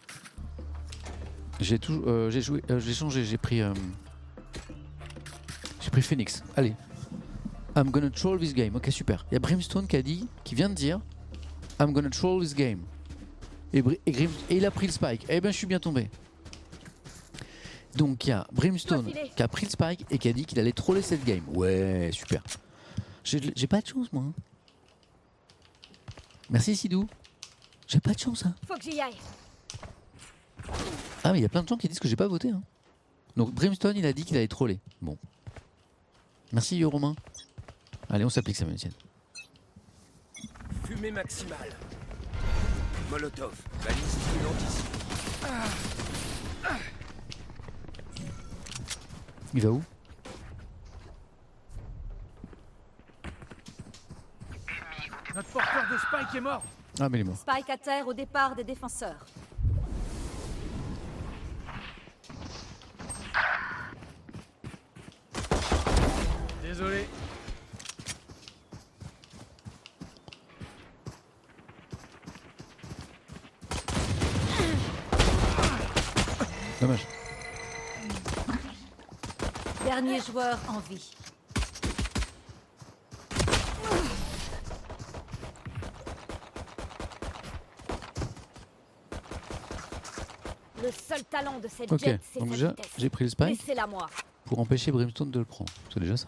j'ai tout, euh, j'ai joué, euh, j'ai changé, j'ai pris, euh, j'ai pris Phoenix. Allez, I'm gonna troll this game. Ok, super. Il y a Brimstone qui a dit, qui vient de dire I'm gonna troll this game. Et, Bri- et, Grim- et il a pris le spike. Eh ben je suis bien tombé. Donc il y a Brimstone qui a pris le spike et qui a dit qu'il allait troller cette game. Ouais, super. J'ai j'ai pas de chance moi. hein. Merci Sidou. J'ai pas de chance hein. Faut que j'y aille. Ah mais il y a plein de gens qui disent que j'ai pas voté. Hein. Donc Brimstone il a dit qu'il allait troller. Bon. Merci Yo Romain. Allez on s'applique ça Etienne. Fumée maximale. Molotov. Balise brûlante ici. Il va où? Notre porteur de Spike est mort. Ah mais il est mort. Spike à terre au départ des défenseurs. Désolé. Dommage. Dernier joueur en vie. Le seul talent de cette Ok, jet, c'est donc sa déjà vitesse. j'ai pris le spike Laissez-la moi. pour empêcher Brimstone de le prendre. C'est déjà ça.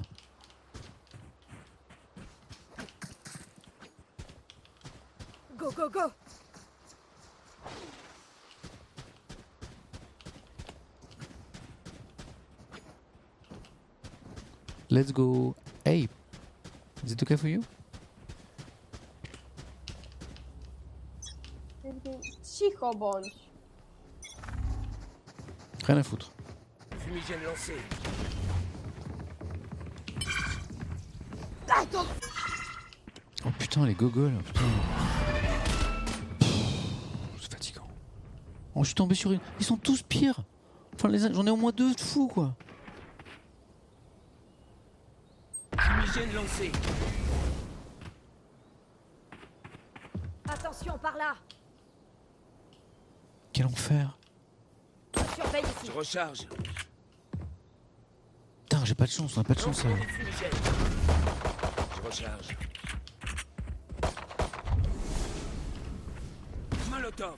Go, go, go. Let's go. Hey, is it okay for you? Cicho bądź. Rien à foutre. Fumigène lancé. Oh putain les gogoles, putain. Pff, C'est fatigant. Oh je suis tombé sur une. Ils sont tous pires. Enfin les... j'en ai au moins deux de fous quoi. Fumigène lancé. Attention par là. Quel enfer. Surveille ici. Je recharge. Putain j'ai pas de chance, on a pas de chance. Lancement là. du fumigène. Je recharge. Molotov.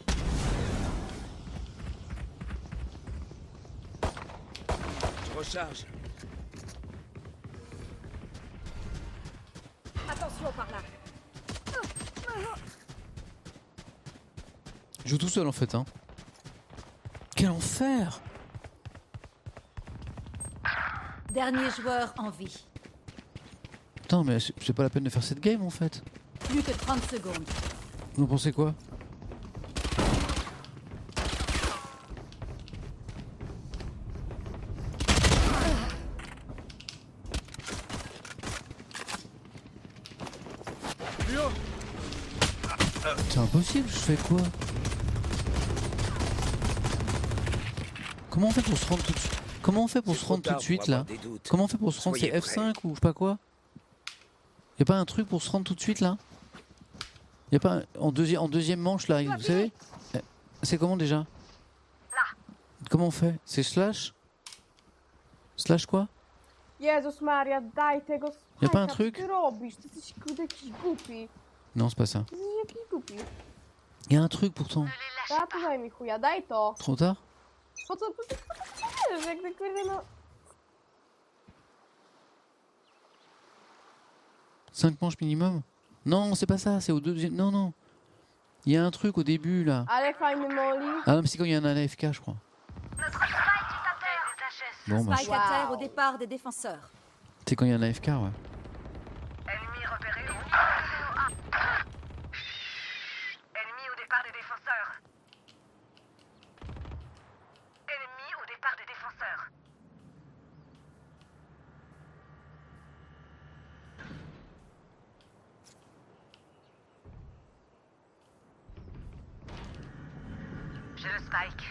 Je recharge. Attention par là. Je joue tout seul en fait hein. Quel enfer. Dernier joueur en vie. Putain mais c'est c'est pas la peine de faire cette game en fait. Plus que trente secondes. Vous en pensez quoi? C'est impossible, je fais quoi? Comment on fait pour se rendre tout de suite? Comment on fait pour C'est se trop rendre tout tard de suite pour là? avoir des doutes. Comment on fait pour se rendre? C'est Soyez F cinq prêts. ou je sais pas quoi? Y'a pas un truc pour se rendre tout de suite là? Y'a pas un... en, deuxi... en deuxième manche là, vous savez? Eh, c'est comment déjà? Comment on fait? C'est slash? Slash quoi? Jezus Maria, daj tego Y a pas un spajka, truc? co ty robisz? Ty jesteś kurde jakiś głupi. Non, c'est pas ça. Ty jesteś jakiś głupi. Y'a un truc pourtant. Da, to daj mi chuja, daj to. Trop tard? Po co, po co, po co ty bierzesz? Jak ty kurde no... cinq manches minimum? Non, c'est pas ça, c'est au deuxième. Non, non. Il y a un truc au début là. Ale fajny Molly. Ah non, mais c'est quand il y a un A F K, je crois. Bon, bah, Spike à terre au départ des défenseurs. c'est quand il y a un A F K, ouais. Ennemi repéré au Ennemi au départ des défenseurs. Ennemi au départ des défenseurs. J'ai le spike.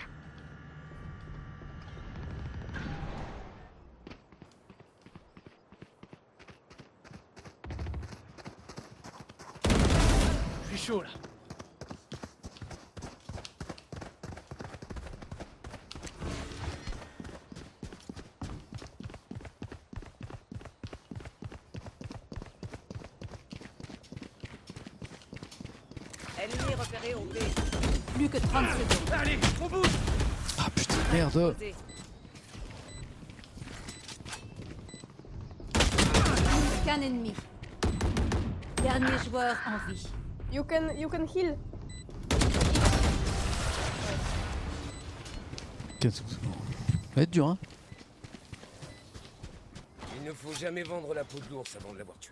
Je suis chaud là. Ennemi repéré au B. Plus que trente secondes. Allez, on bouge. Ah putain, merde. Qu'un ennemi. Dernier joueur en vie. You can, you can heal. quinze secondes. Ça va être dur, hein. Il ne faut jamais vendre la peau de l'ours avant de l'avoir tué.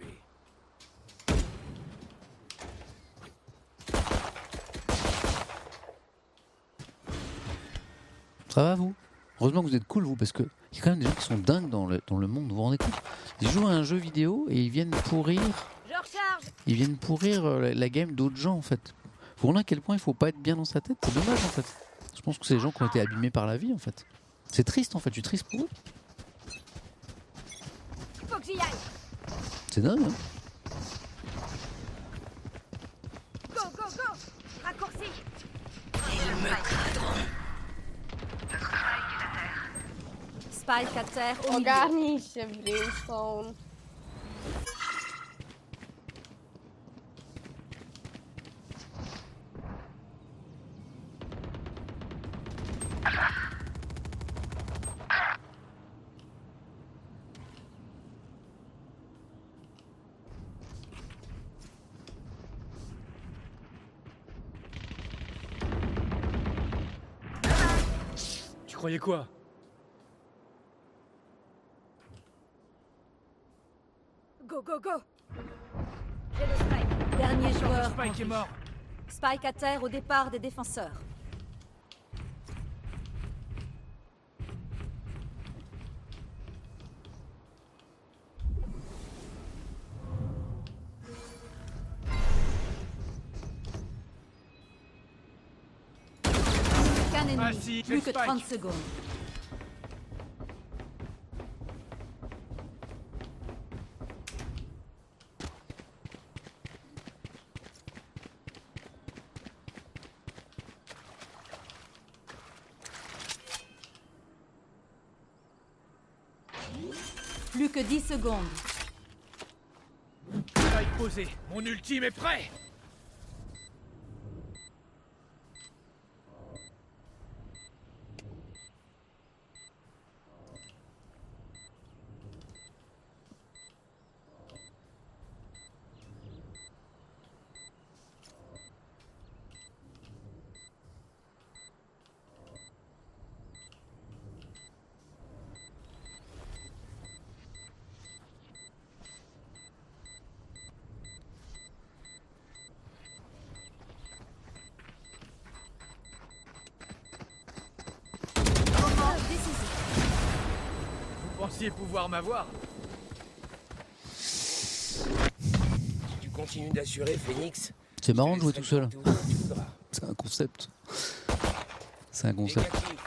Ça va vous? Heureusement que vous êtes cool vous, parce que il y a quand même des gens qui sont dingues dans le, dans le monde, vous vous rendez compte? Ils jouent à un jeu vidéo et ils viennent pourrir. Je recharge. Ils viennent pourrir euh, la, la game d'autres gens en fait. Vous vous rendez à quel point il faut pas être bien dans sa tête? C'est dommage en fait. Je pense que c'est des gens qui ont été abîmés par la vie en fait. C'est triste en fait, je suis triste pour eux. Faut que j'y aille. C'est dingue hein. Go, go, go. Raccourci. Ils me craindront. Spike à terre au milieu. Ogarnij się, Brimstone. Tu croyais quoi? Go, go, go. J'ai le spike. Dernier joueur en Spike est vie. mort. Spike à terre au départ des défenseurs. Qu'un ennemi. Ah si, Plus j'ai que Spike. trente secondes. Plus que dix secondes. Spike posé. Mon ultime est prêt. Vous pensiez pouvoir m'avoir? Si tu continues d'assurer, Phoenix, C'est marrant de jouer tout seul. tu voudras. C'est un concept. C'est un concept. Négatif.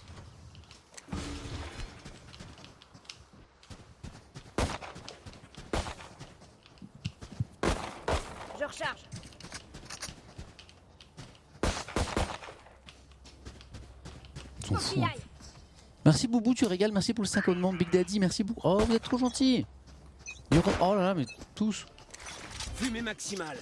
Je recharge. Ils sont Faut que fous. j'y hein. aille. Merci Boubou, tu régales. Merci pour le cinq abonnements de Big Daddy. Merci beaucoup. Oh, vous êtes trop gentils. Il y aura- Oh là là, mais tous. Fumée maximale.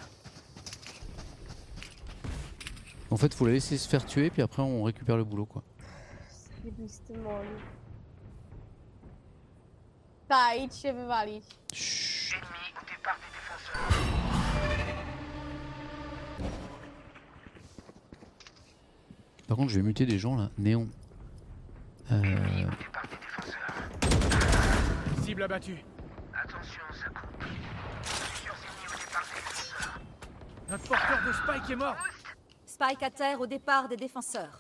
En fait, faut les laisser se faire tuer, puis après on récupère le boulot quoi. Zajebisty moli. Ta, idź się wywalić. Chut. Par contre, je vais muter des gens là. Néon. Euh... Cible abattue. Attention, ça coupe. Plusieurs ennemis au départ des défenseurs. Notre porteur de Spike est mort. Spike à terre au départ des défenseurs.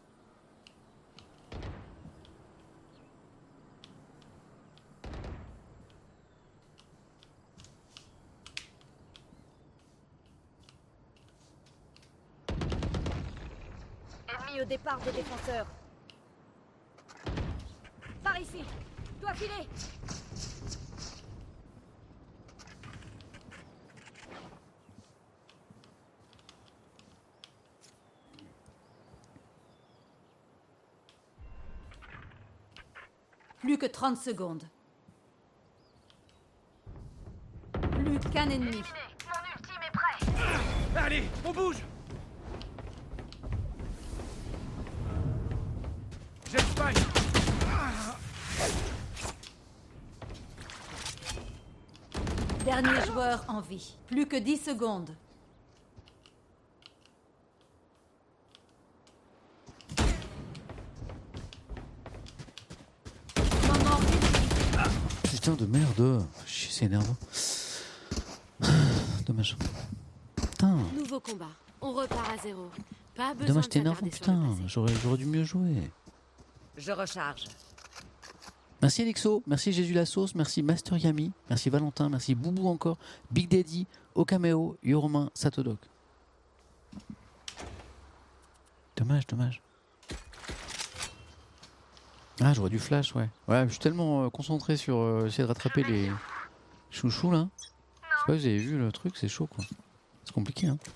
Ennemi au départ des défenseurs. Par ici. Dois filer. Plus que trente secondes. Plus qu'un ennemi. Mon ultime est prêt. Allez, on bouge. J'ai le spike. Dernier joueur en vie. Plus que dix secondes. Moment Putain de merde. Chier, c'est énervant. Dommage. Putain. Nouveau combat. On repart à zéro. Pas besoin Dommage, de t'es énervant, s'attarder sur le putain. passé. J'aurais, j'aurais dû mieux jouer. Je recharge. Merci Alexo, merci Jésus la sauce, merci Master Yami, merci Valentin, merci Boubou encore, Big Daddy, Okameo, Yoromain, Satodok. Dommage, dommage. Ah, j'aurais dû flash, ouais. Ouais, je suis tellement euh, concentré sur euh, essayer de rattraper les chouchous là. Je sais pas si vous avez vu le truc, c'est chaud quoi. C'est compliqué hein.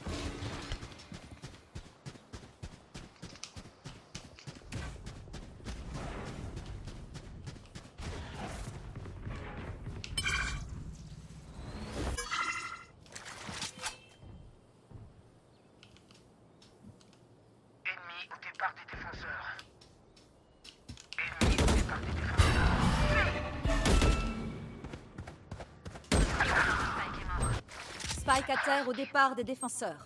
Ennemi au départ des défenseurs. Ennemi au départ des défenseurs. Spike à terre au départ des défenseurs.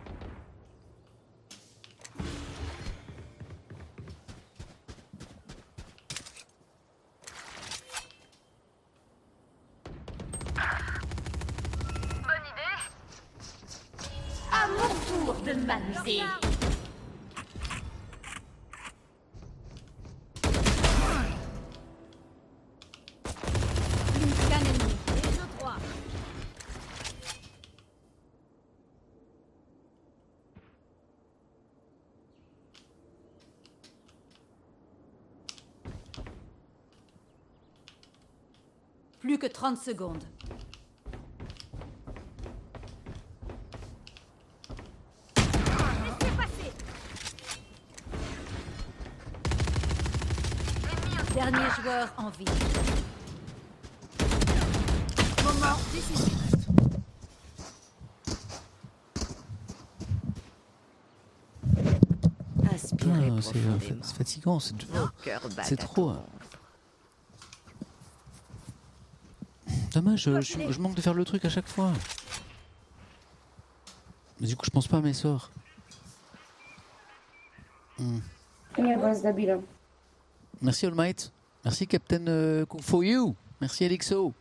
Bonne idée. À mon tour de m'amuser. Plus qu'un ennemi. Les autres trois. Plus que trente secondes. Laissez passer. Dernier joueur en vie. Moment décisif. Inspirez Putain, c'est, euh, profondément. c'est fatigant, c'est, Nos cœurs battent c'est à trop. ton hein. Dommage, je, je- je manque de faire le truc à chaque fois. Mais du coup, je pense pas à mes sorts. Hmm. Merci All Might. Merci Captain euh, Kung For You. Merci Alexo.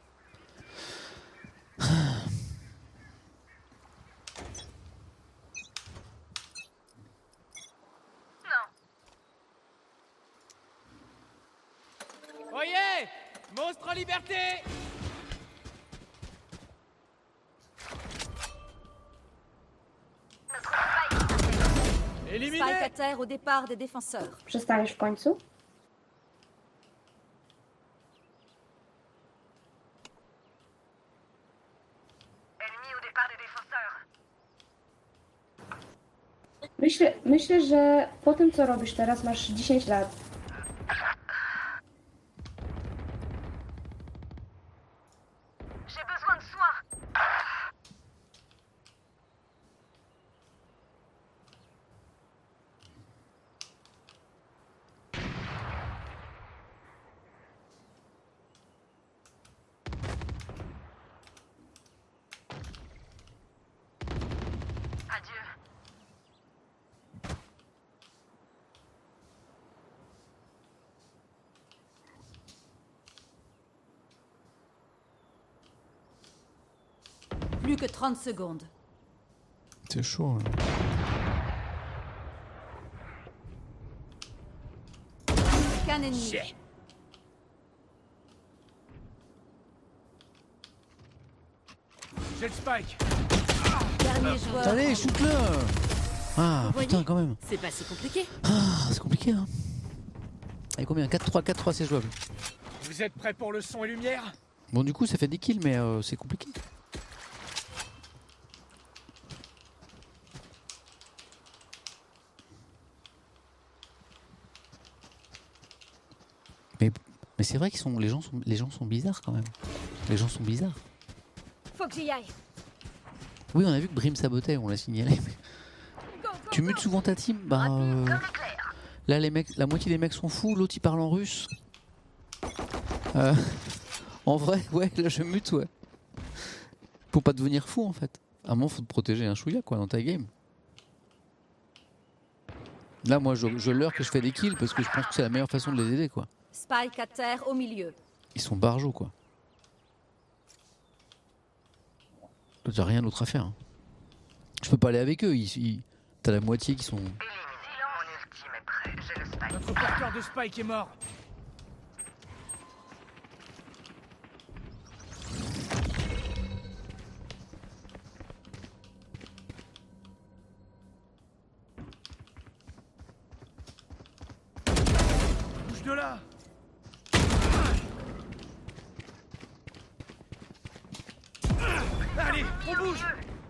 Oyez! Monstre en liberté! Éliminé! Spike à terre au départ des défenseurs. Przestaniesz w końcu? Ennemi au départ des défenseurs. Myślę, myślę, że po tym, co robisz teraz, masz dziesięć lat. J'ai besoin de soins. Adieu. Plus que trente secondes. C'est chaud. Hein. Plus qu'un ennemi. J'ai le spike. Dernier joueur. Allez, shoot-le. Ah, Vous putain, voyez, quand même. c'est pas si compliqué. Ah, c'est compliqué, hein. Et combien quatre trois, quatre trois, c'est jouable. Vous êtes prêts pour le son et lumière? Bon, du coup, ça fait des kills, mais euh, c'est compliqué. Mais, mais c'est vrai qu'ils sont, les gens sont, les gens sont bizarres quand même. Les gens sont bizarres. Faut que j'y aille. Oui, on a vu que Brim sabotait, on l'a signalé. Mais... Tu mutes souvent ta team? Bah. Euh... Là, les mecs, la moitié des mecs sont fous, l'autre il parle en russe. Euh... En vrai, ouais, là je mute, ouais. Pour pas devenir fou en fait. À un moment, faut te protéger un chouïa quoi dans ta game. Là, moi je, je lurk et je fais des kills parce que je pense que c'est la meilleure façon de les aider quoi. Spike à terre au milieu. Ils sont barjots quoi. T'as rien d'autre à faire. Hein. Je peux pas aller avec eux. Ils, ils... T'as la moitié qui sont. Notre porteur de Spike est mort. Bouge de là. Allez, on bouge.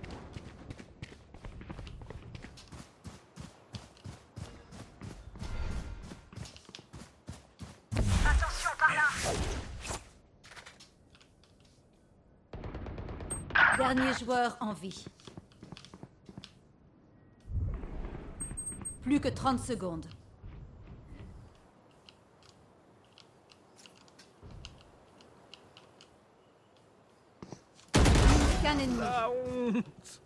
Attention par là. Dernier joueur en vie. Plus que trente secondes. Qu'un ennemi. La honte.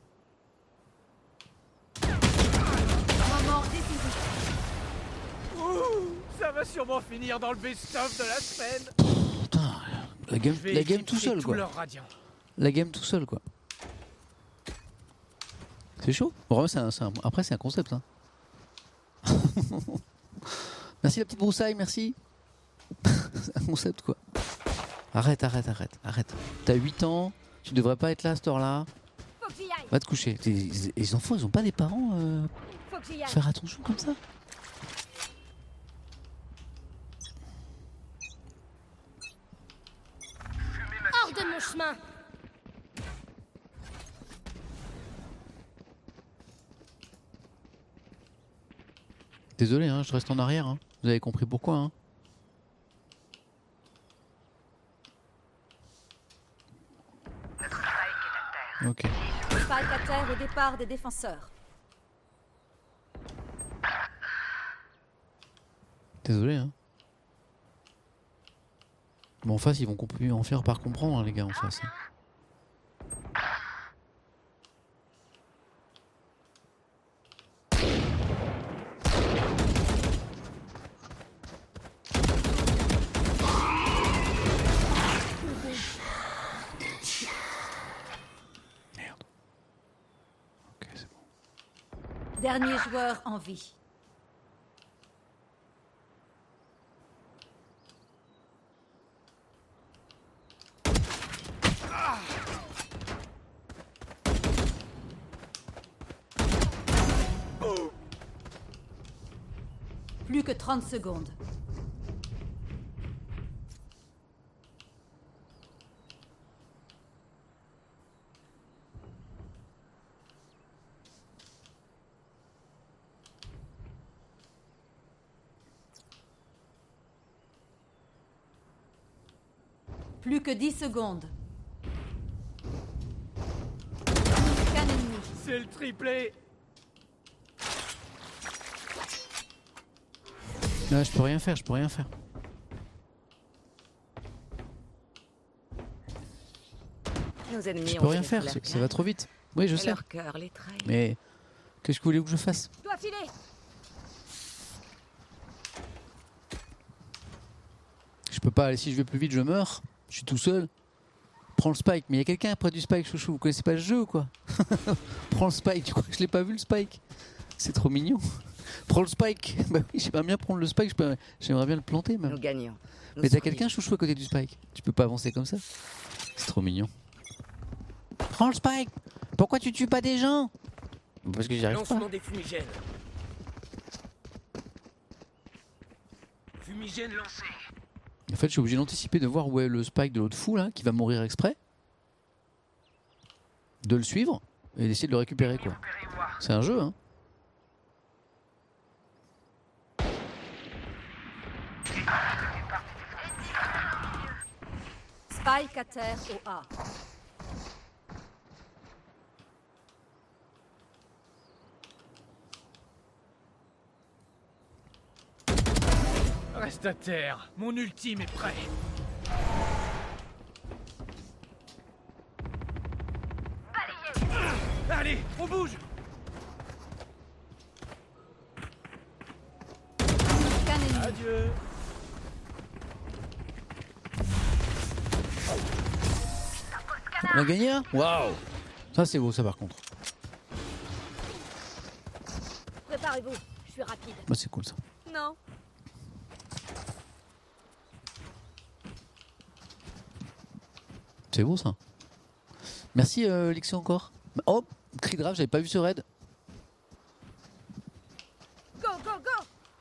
Moment décisif. Ouh, ça va sûrement finir dans le best-of de la semaine. Putain, la game, la game tout seul quoi. La game tout seul quoi. C'est chaud. Vraiment, c'est un, c'est un, après c'est un concept. Hein. Merci la petite broussaille, merci. C'est un concept quoi. Arrête, arrête, arrête, arrête. T'as huit ans, tu devrais pas être là à cette heure-là. Va te coucher. Les, les enfants, ils ont pas des parents euh, faire attention comme ça. Hors de mon chemin. Désolé, hein, je reste en arrière. Hein. Vous avez compris pourquoi. Hein. Ok. Spike à terre au départ des défenseurs. Désolé. Hein. Mais en face, ils vont comp- en faire par comprendre, hein, les gars, en face. Hein. Dernier joueur en vie. Plus que trente secondes. Plus que dix secondes. Qu'un ennemi. C'est le triplé. Là, je peux rien faire, je peux rien faire. Nos ennemis Je ont peux rien fait faire, leur ça, ça cœur. va trop vite. Oui, je Et sais. leur cœur les trahit. Mais qu'est-ce que vous voulez que je fasse? Dois filer. Je peux pas aller, si je vais plus vite, je meurs. Je suis tout seul. Prends le spike. Mais il y a quelqu'un près du spike, chouchou. Vous connaissez pas le jeu ou quoi? Prends le spike. Tu crois que je l'ai pas vu le spike? C'est trop mignon. Prends le spike. Bah oui, j'aimerais bien prendre le spike. je peux- J'aimerais bien le planter même. Nous gagnons. Nous Mais t'as sourions. quelqu'un chouchou à côté du spike. Tu peux pas avancer comme ça. C'est trop mignon. Prends le spike. Pourquoi tu tues pas des gens? Parce que j'y arrive pas. Lancement des fumigènes. Fumigène lancé. En fait, je suis obligé d'anticiper, de voir où est le spike de l'autre fou là, qui va mourir exprès, de le suivre et d'essayer de le récupérer quoi. C'est un jeu hein. Spike à terre au A. reste à terre. Mon ultime est prêt. Allez, on bouge. Adieu. On a gagné un. Waouh. Ça c'est beau ça par contre. Préparez-vous, je suis rapide. Bah c'est cool ça. Non. C'est beau ça. Merci euh, Lixio encore. Oh, cri de rage, j'avais pas vu ce raid. Go, go, go.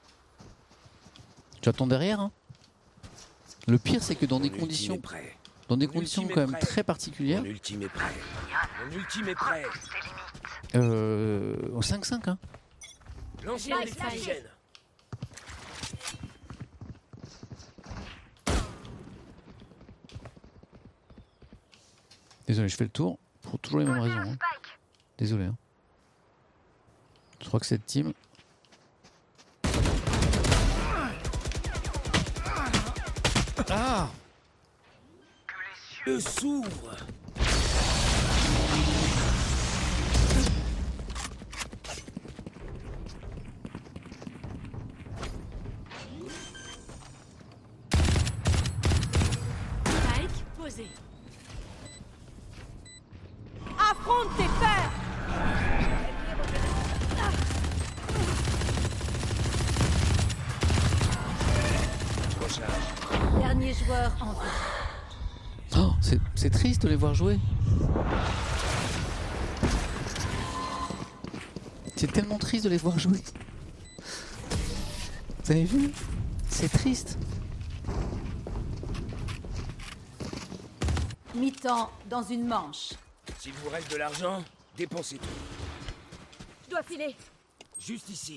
Tu attends derrière hein. Le pire c'est que dans Mon des conditions prêt. dans des Mon conditions ultime quand est même prêt. très particulières. Mon ultime est prêt. Mon ultime est prêt. Euh, au cinq cinq hein. L'ancien Nice, des nice. gènes. Désolé, je fais le tour pour toujours les mêmes raisons. Hein. Désolé. Hein. Je crois que cette team. Ah! Le s'ouvre. Spike posé. Affronte tes peurs. Dernier joueur en vie. Oh, c'est, c'est triste de les voir jouer. C'est tellement triste de les voir jouer. Vous avez vu? C'est triste. Mi-temps dans une manche. S'il vous reste de l'argent, dépensez tout. Je dois filer. Juste ici.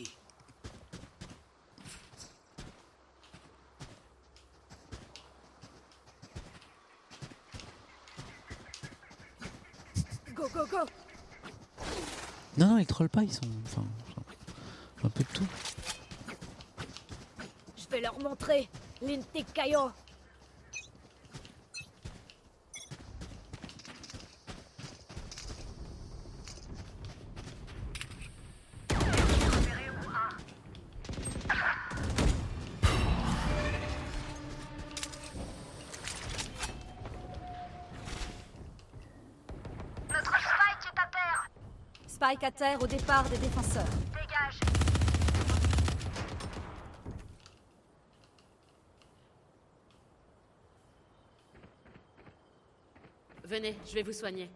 Go, go, go. Non, non, ils trollent pas, ils sont. Enfin, un peu de tout. Je vais leur montrer. L'Intekayo. Spike à terre au départ des défenseurs. Dégage. Venez, je vais vous soigner.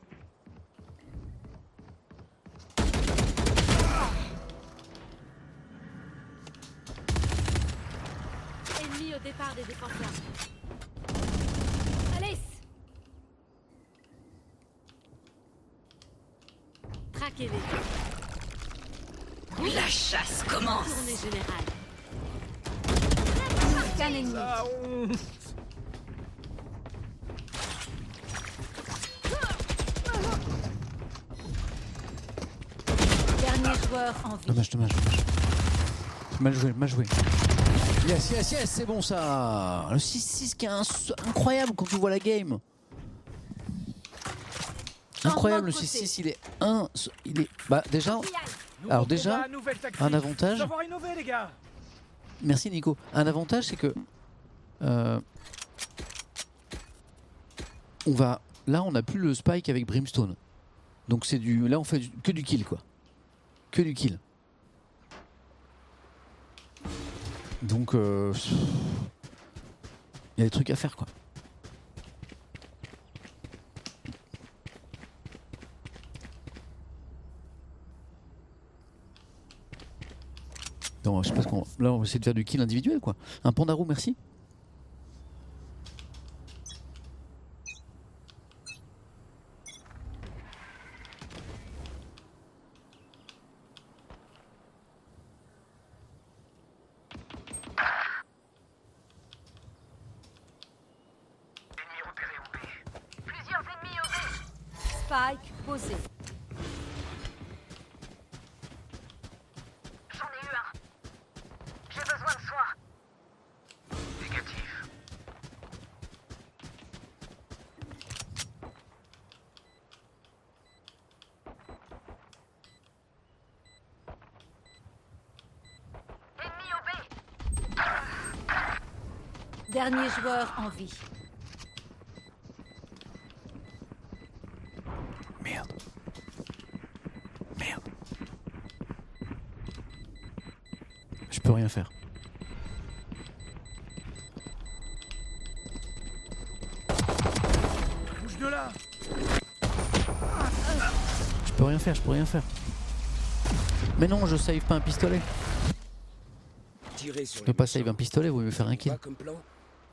Ennemi au départ des défenseurs. Alice. Traquez-les. La chasse commence. Tournée générale. Qu'un ennemi. La honte. Dernier joueur en vie. Dommage, dommage, dommage. Mal joué, mal joué. Yes, yes, yes, c'est bon ça. Le six six qui est un- incroyable quand tu vois la game. Incroyable, le six six, il est un, il est, bah déjà, alors déjà, un avantage. Savoir innover, les gars. Merci Nico. Un avantage, c'est que euh, on va, là, on n'a plus le spike avec Brimstone. Donc c'est du, là, on fait du, que du kill quoi, que du kill. Donc euh, il y a des trucs à faire quoi. Non, je sais pas ce qu'on... Là, on va essayer de faire du kill individuel, quoi. Un Pandarou, merci. Ennemi repéré au B. Plusieurs ennemis au B. Spike posé. J'en ai eu un. J'ai besoin de soins. Dernier joueur en vie. Merde. Merde. Je peux rien faire. Bouge de là. Je peux rien faire, je peux rien faire. Mais non, je save pas un pistolet. Tirer sur Je peux pas save un pistolet, vous me faire un kill. comme plan.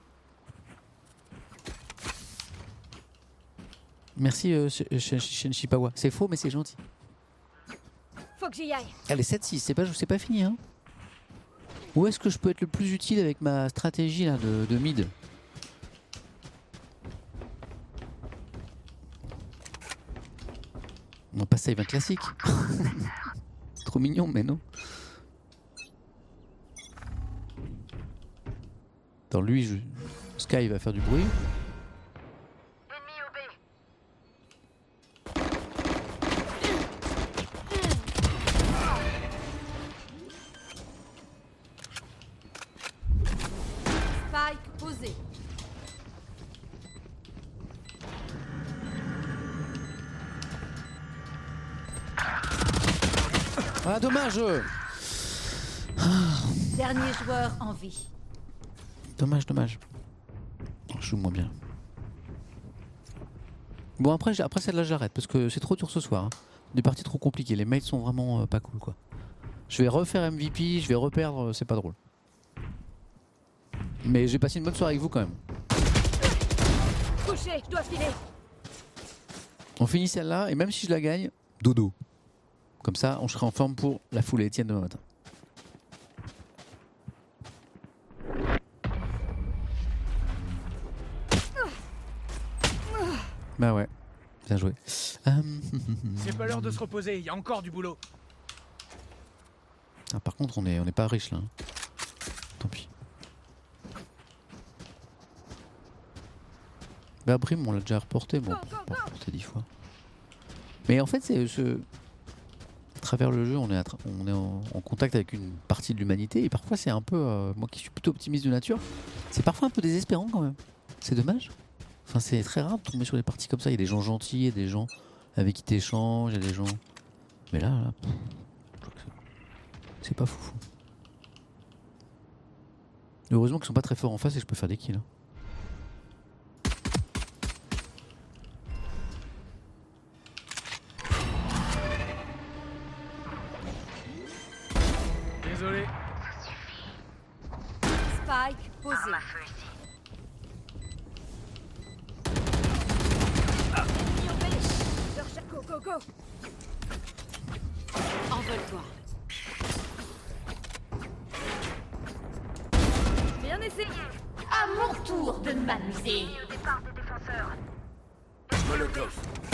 Merci euh, Shenchipawa. C'est faux mais c'est gentil. Faut que j'y aille. Allez, sept six, c'est pas, c'est pas fini hein. Où est-ce que je peux être le plus utile avec ma stratégie là de, de mid? On va pas save un classique. C'est trop mignon mais non. Attends, lui, je... Sky va faire du bruit. Spike posé. Ah dommage. Dernier joueur en vie. Dommage, dommage. Je joue moins bien. Bon après, j'ai- après celle-là j'arrête parce que c'est trop dur ce soir. Hein. Des parties trop compliquées. Les mates sont vraiment euh, pas cool quoi. Je vais refaire M V P, je vais reperdre, euh, c'est pas drôle. Mais j'ai passé une bonne soirée avec vous quand même. Couché, je dois filer. On finit celle-là et même si je la gagne, dodo. Comme ça, on sera en forme pour la foulée Etienne demain matin. Bah ouais, bien joué. Euh, C'est pas l'heure de se reposer, il y a encore du boulot. Ah, par contre, on est, on est pas riche là. hein. Tant pis. Bah Brim, on l'a déjà reporté. Bon, on peut pas reporter dix fois. Mais en fait, c'est ce. À travers le jeu, on est, à tra- on est en, en contact avec une partie de l'humanité et parfois c'est un peu, euh, moi qui suis plutôt optimiste de nature, c'est parfois un peu désespérant quand même. C'est dommage. Enfin, c'est très rare de tomber sur des parties comme ça. Il y a des gens gentils, il y a des gens avec qui t'échanges, il y a des gens. Mais là, là pff, je crois que c'est- c'est pas fou. Heureusement qu'ils sont pas très forts en face et que je peux faire des kills. hein. Désolé. Spike posé. Go, go, go. Envole-toi. Bien essayé. À mon tour de m'amuser. Au départ des défenseurs. Molotov.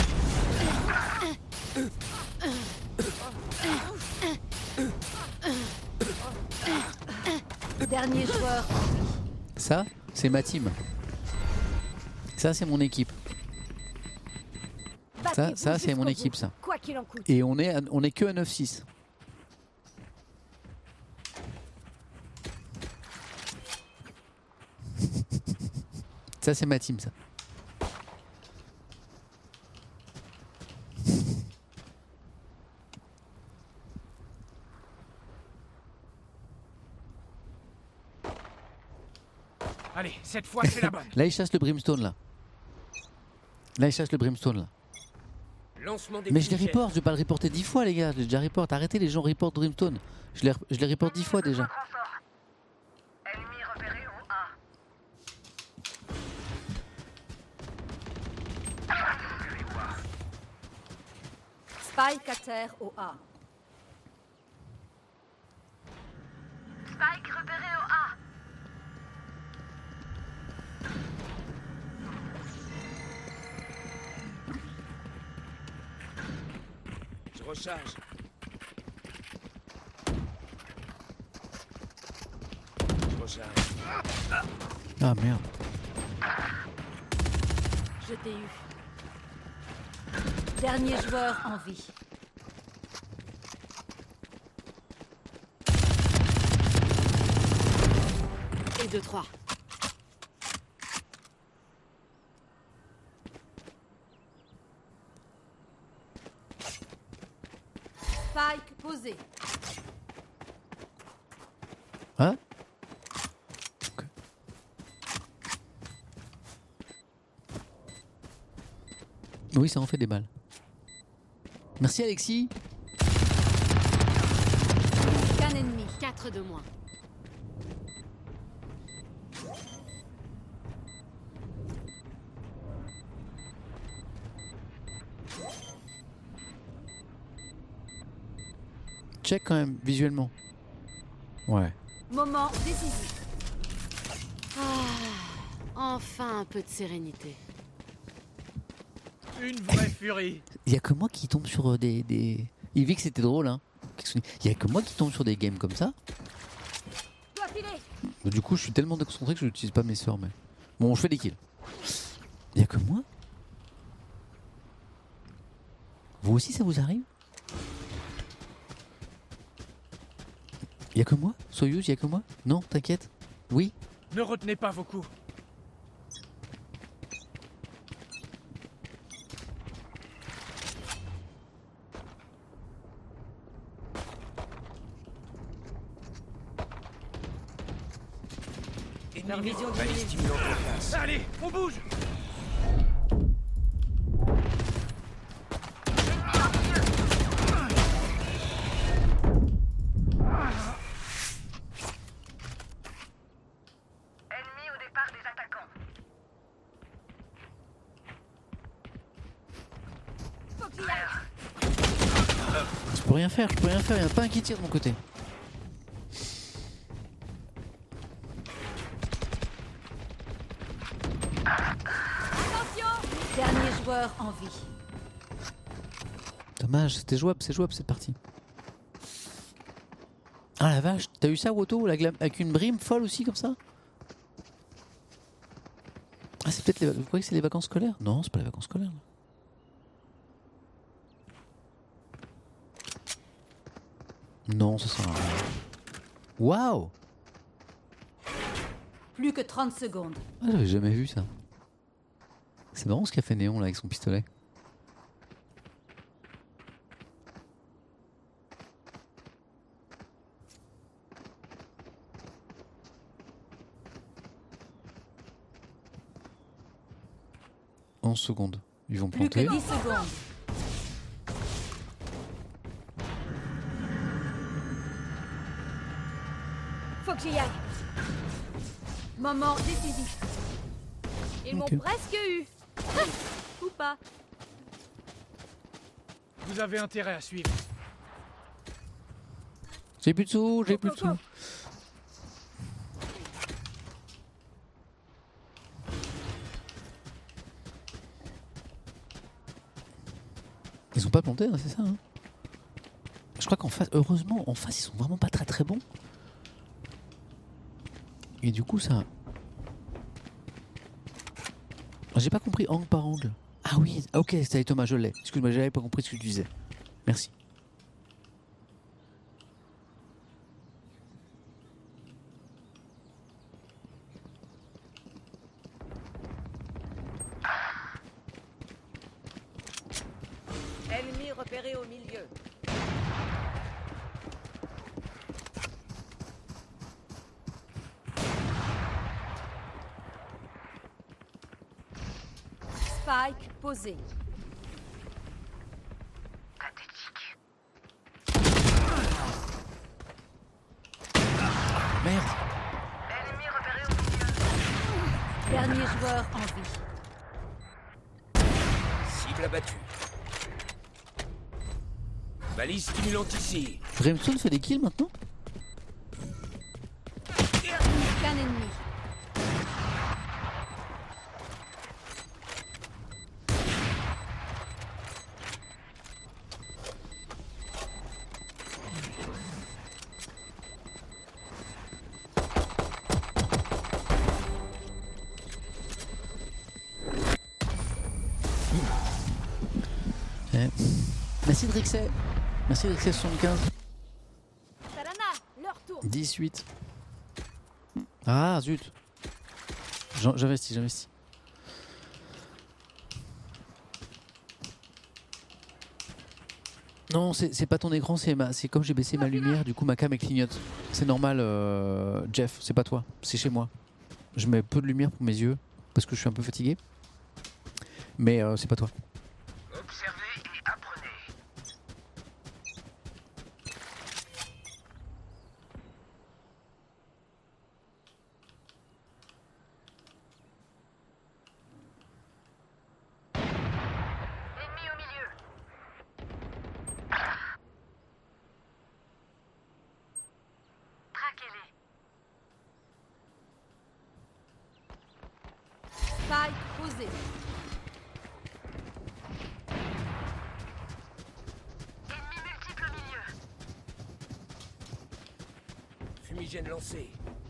Dernier joueur. Ça, c'est ma team. Ça, c'est mon équipe. Ça, Battez-vous ça c'est mon jusqu'au équipe, bout, ça. Quoi qu'il en coûte. Et on est, à- on est que à neuf six. Ça, c'est ma team, ça. Allez, cette fois c'est la bonne. Là, il chasse le brimstone, là. Là, il chasse le brimstone, là. Lancement des Mais je les fumigènes. reporte, je vais pas le reporter dix fois, les gars. Je l'ai déjà report. Arrêtez, les gens reportent brimstone. Je les, je les reporte dix fois déjà. Renfort. Ennemi repéré au A. Spike à terre au A. Spike repéré au A. Je recharge. Je recharge. Ah merde. Je t'ai eu. Dernier joueur en vie. Et deux, trois. Spike posé. Hein? Ok. Oui, ça en fait des balles. Merci Alexis. Qu'un ennemi. Quatre de moins. Check quand même, visuellement. Ouais. Moment décisif. Ah, enfin un peu de sérénité. Une vraie furie. Il y a que moi qui tombe sur des... des... Il vit que c'était drôle, hein. Il y a que moi qui tombe sur des games comme ça. Dois filer. Du coup, je suis tellement déconcentré que je n'utilise pas mes sorts, mais... Bon, je fais des kills. Il y a que moi. Vous aussi, ça vous arrive? Il y a que moi? Soyuz, il y a que moi? Non, t'inquiète. Oui? Ne retenez pas vos coups. Leur vision Balise diminue. stimulante en place. Allez, on bouge. Ennemi au départ des attaquants. Faut qu'il y aille. Je peux rien faire, je peux rien faire. Il n'y a pas un qui tire de mon côté. Dernier joueur en vie. Dommage, c'était jouable, c'est jouable cette partie. Ah la vache, t'as eu ça Woto, la glam- avec une brime folle aussi comme ça? Ah c'est peut-être les... Vous croyez que c'est les vacances scolaires? Non, c'est pas les vacances scolaires. Non, ça sert à rien. Waouh! Plus que trente secondes. Ah, j'avais jamais vu ça. C'est marrant ce qu'a fait Néon là avec son pistolet. onze secondes. Ils vont Plus planter. que dix secondes. Faut que j'y aille. Moment décisif. Ils Ok. m'ont presque eu. Ou pas. Vous avez intérêt à suivre. J'ai plus de sous, j'ai plus de sous. Ils ont pas planté, hein, c'est ça hein. Je crois qu'en face, heureusement, en face, ils sont vraiment pas très très bons. Et du coup, ça... J'ai pas compris angle par angle. Ah oui, ok, c'était Thomas, je l'ai. Excuse-moi, j'avais pas compris ce que tu disais. Merci. Ennemi repéré au milieu. Spike posé. Pathétique. Merde. Ennemi repéré au milieu. Dernier joueur en vie. Cible abattue. Balise stimulante ici. Brimstone fait des kills maintenant? Qu'un ennemi. Eh. Merci Drixet. Merci Drixet soixante-quinze. Tarana, leur tour. dix-huit. Ah zut. J'en- J'investis, j'investis. Non, c'est c'est pas ton écran, c'est ma, c'est comme j'ai baissé ma lumière, du coup ma cam elle clignote. C'est normal, euh, Jeff, c'est pas toi, c'est chez moi. Je mets peu de lumière pour mes yeux parce que je suis un peu fatigué, mais euh, c'est pas toi. Observez et apprenez. Ennemi au milieu. Traquez-les. Spike posé. Ennemi multiple au milieu. Fumigène lancé.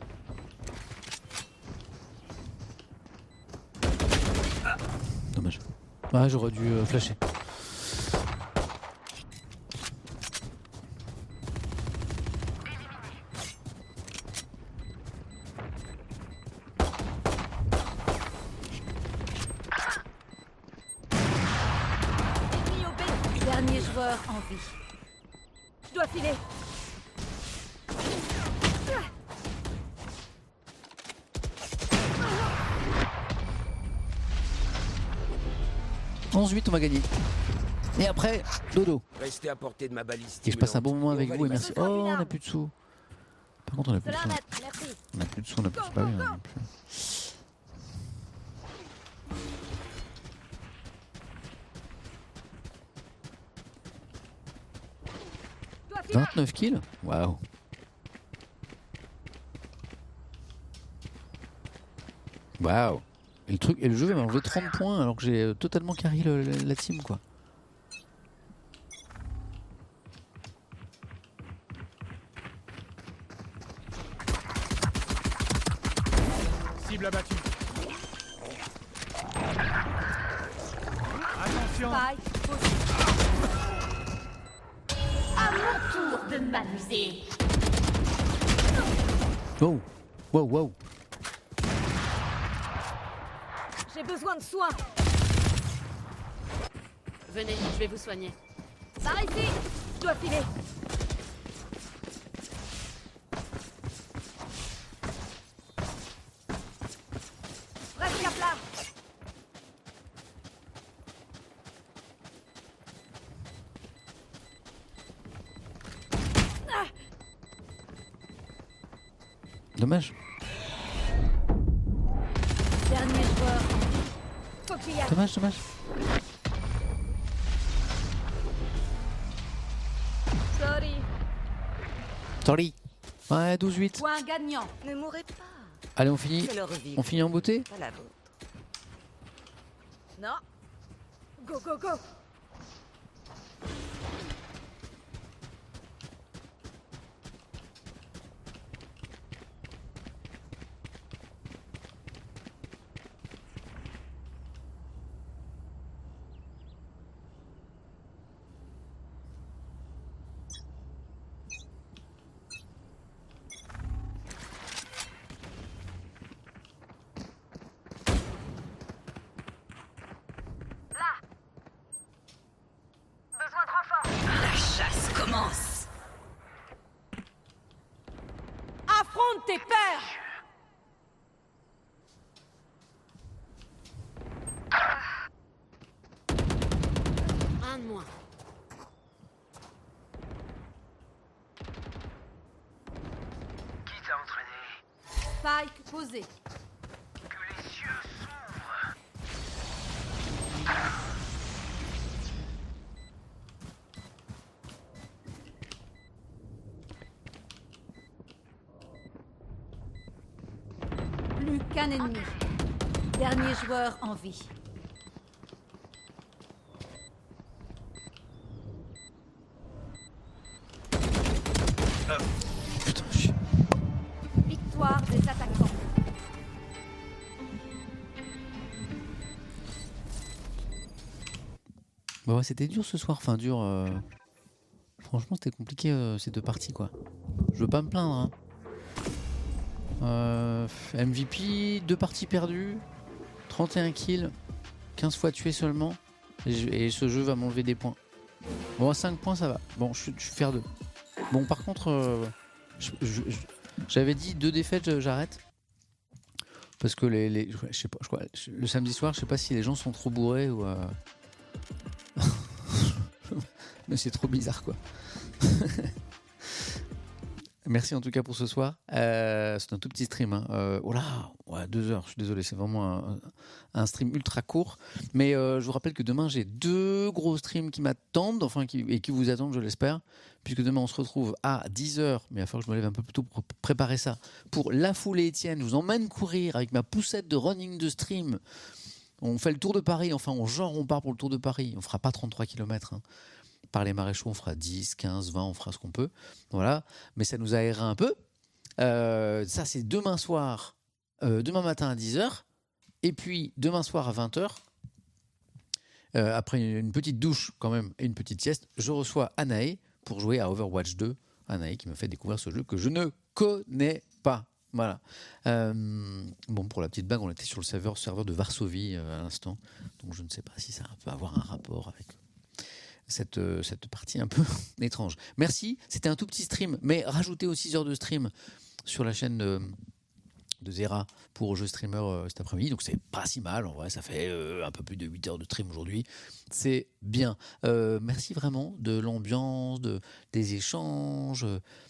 Dommage. Ah, j'aurais dû euh, flasher. Ennemi au B. Dernier joueur en vie. Je dois filer. onze huit, on va gagner. Et après, dodo. Restez à portée de ma balise. Et je passe un bon moment avec on va vous et les merci. passer. Oh, on a plus de sous. Par contre, on a plus de Cela sous. net, merci. On a plus de sous, on a plus de pas bien non plus. Je dois filer. vingt-neuf kills. Waouh. Waouh. Et le truc, et le jeu va m'enlever trente points alors que j'ai euh, totalement carry le- le- la team quoi. Cible abattue. Attention. Spike posé. À mon tour de m'amuser. Wow. Wow, wow. J'ai besoin de soins. Venez, je vais vous soigner. Par ici. Je dois filer. Presque à plat. Dommage. Dernier joueur en vie. Faut qu'il y aille. Dommage, dommage. Sorry. Sorry. Ouais, douze huit. Point gagnant. Ne mourrez pas. Allez, on finit. C'est leur vie. On finit en beauté. Pas la vôtre. Non. Go, go, go. Besoin de renfort. La chasse commence. Affronte tes peurs. Un de moins. Qui t'a entraîné? Spike posé. Que les yeux s'ouvrent. Plus qu'un ennemi. Dernier joueur en vie. Putain, chier. Victoire des attaquants. Bah ouais, c'était dur ce soir, enfin dur. euh, Franchement, c'était compliqué euh, ces deux parties quoi. Je veux pas me plaindre. Hein. Euh, M V P, deux parties perdues, trente et un kills, quinze fois tué seulement. Et, je- et ce jeu va m'enlever des points. Bon, à cinq points, ça va. Bon, je suis je suis fier d'eux. Bon, par contre, euh, je- je- je- j'avais dit deux défaites, je- j'arrête. Parce que les, les- je sais pas, je crois, le samedi soir, je sais pas si les gens sont trop bourrés ou. euh, Mais c'est trop bizarre, quoi. Merci en tout cas pour ce soir. Euh, c'est un tout petit stream. Hein. Euh, oh là, ouais, deux heures. Je suis désolé, c'est vraiment un, un stream ultra court. Mais euh, je vous rappelle que demain j'ai deux gros streams qui m'attendent, enfin qui, et qui vous attendent, je l'espère, puisque demain on se retrouve à dix heures. Mais il va falloir que je me lève un peu plus tôt pour préparer ça. Pour la foulée Étienne, je vous emmène courir avec ma poussette de running de stream. On fait le tour de Paris. Enfin, on genre on part pour le tour de Paris. On fera pas trente-trois kilomètres. Hein. Par les maréchaux, on fera dix, quinze, vingt, on fera ce qu'on peut. Voilà. Mais ça nous aérera un peu. Euh, ça, c'est demain soir, euh, demain matin à dix heures. Et puis, demain soir à vingt heures. Euh, après une petite douche, quand même, et une petite sieste, je reçois Anae pour jouer à Overwatch deux. Anae qui me fait découvrir ce jeu que je ne connais pas. Voilà. Euh, bon, pour la petite blague, on était sur le serveur, serveur de Varsovie euh, à l'instant. Donc, je ne sais pas si ça peut avoir un rapport avec cette, euh, cette partie un peu étrange. Merci, c'était un tout petit stream, mais rajoutez aussi six heures de stream sur la chaîne de, de Zera pour Jeux Streamer euh, cet après-midi, donc c'est pas si mal, en vrai, ça fait euh, un peu plus de huit heures de stream aujourd'hui, c'est bien. Euh, merci vraiment de l'ambiance, de, des échanges.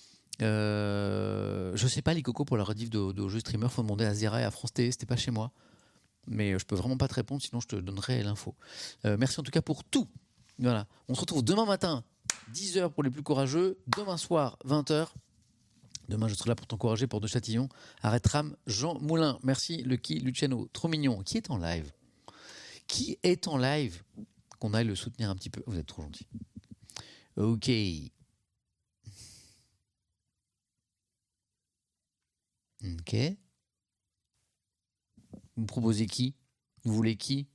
Euh, je sais pas les cocos pour la rediff de, de Jeux Streamer, faut demander à Zera et à France T, c'était pas chez moi, mais je peux vraiment pas te répondre, sinon je te donnerai l'info. Euh, merci en tout cas pour tout. Voilà, on se retrouve demain matin, dix heures pour les plus courageux, demain soir, vingt heures. Demain, je serai là pour t'encourager pour De Châtillon. Arrête Ram, Jean Moulin. Merci, Lucky, Luciano, trop mignon. Qui est en live Qui est en live Qu'on aille le soutenir un petit peu. Vous êtes trop gentil. Ok. Ok. Vous proposez qui Vous voulez qui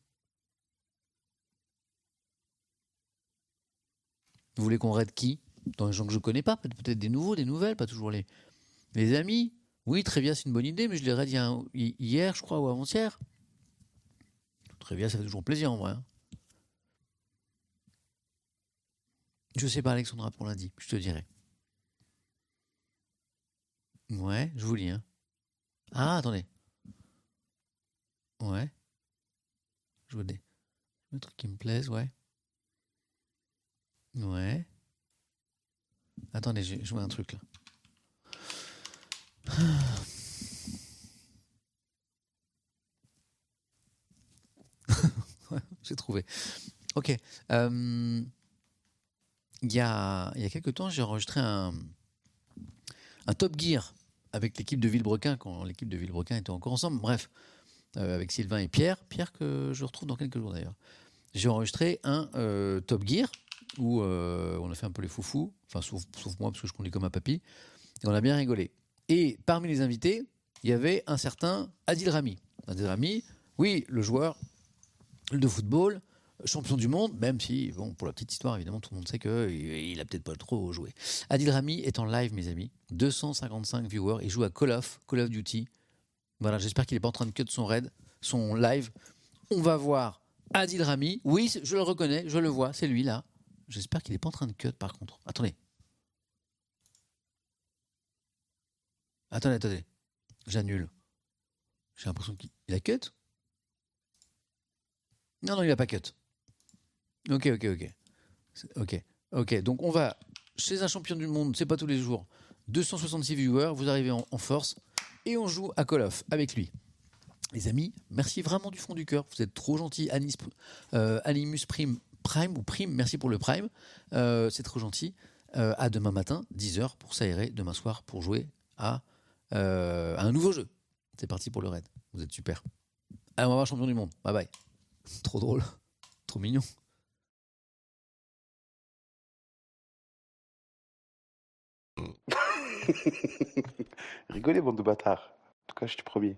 Vous voulez qu'on raide qui Dans les gens que je connais pas, peut-être des nouveaux, des nouvelles, pas toujours les, les amis. Oui, Trévia, c'est une bonne idée, mais je les raide hier, je crois, ou avant-hier. Trévia, ça fait toujours plaisir en vrai. Hein. Je sais pas, Alexandra, pour lundi, je te dirai. Ouais, je vous lis. Hein. Ah, attendez. Ouais. Je vois des, des trucs qui me plaisent, ouais. Ouais. Attendez, je vois un truc là. J'ai trouvé. Ok. Euh, il y a, il y a quelques temps, j'ai enregistré un, un Top Gear avec l'équipe de Villebrequin, quand l'équipe de Villebrequin était encore ensemble. Bref, euh, avec Sylvain et Pierre. Pierre que je retrouve dans quelques jours d'ailleurs. J'ai enregistré un euh, Top Gear où euh, on a fait un peu les foufous, enfin sauf, sauf moi parce que je conduis comme un papy, et on a bien rigolé. Et parmi les invités, il y avait un certain Adil Rami. Adil Rami, oui, le joueur de football, champion du monde, même si, bon, pour la petite histoire, évidemment, tout le monde sait qu'il a peut-être pas trop joué. Adil Rami est en live, mes amis, deux cent cinquante-cinq viewers, il joue à Call of, Call of Duty. Voilà, j'espère qu'il n'est pas en train de cut son raid, son live. On va voir Adil Rami. Oui, je le reconnais, je le vois, c'est lui là. J'espère qu'il n'est pas en train de cut par contre. Attendez. Attendez, attendez. J'annule. J'ai l'impression qu'il a cut. Non, non, il n'a pas cut. Ok, ok, ok. Ok, ok. Donc on va chez un champion du monde, c'est pas tous les jours. deux cent soixante-six viewers, vous arrivez en, en force et on joue à Call of avec lui. Les amis, merci vraiment du fond du cœur. Vous êtes trop gentils. Anis, euh, Animus Prime. Prime ou Prime, merci pour le Prime, euh, c'est trop gentil. Euh, à demain matin, dix heures pour s'aérer, demain soir pour jouer à, euh, à un nouveau jeu. C'est parti pour le raid, vous êtes super. Allez, on va voir champion du monde, bye bye. Trop drôle, trop mignon. Rigolez, bande de bâtards. En tout cas, je suis premier.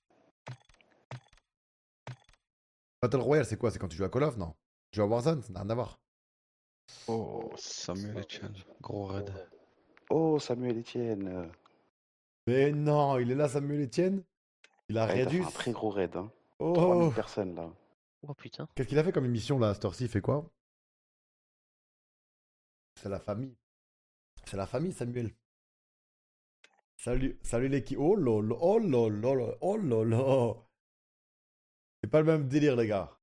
Battle Royale, c'est quoi? C'est quand tu joues à Call of, non? Tu joues à Warzone, ça n'a rien à voir. Oh, Samuel Etienne, gros raid. Oh, Samuel Etienne. Mais non, il est là, Samuel Etienne. Il a Ah, il a réduit. fait un très gros raid. Hein. Oh. trois mille personnes là. Oh putain. Qu'est-ce qu'il a fait comme émission là, à cette heure-ci? Il fait quoi? C'est la famille. C'est la famille, Samuel. Salut, salut l'équipe. Oh lolo, oh lolo, oh lolo. C'est pas le même délire, les gars.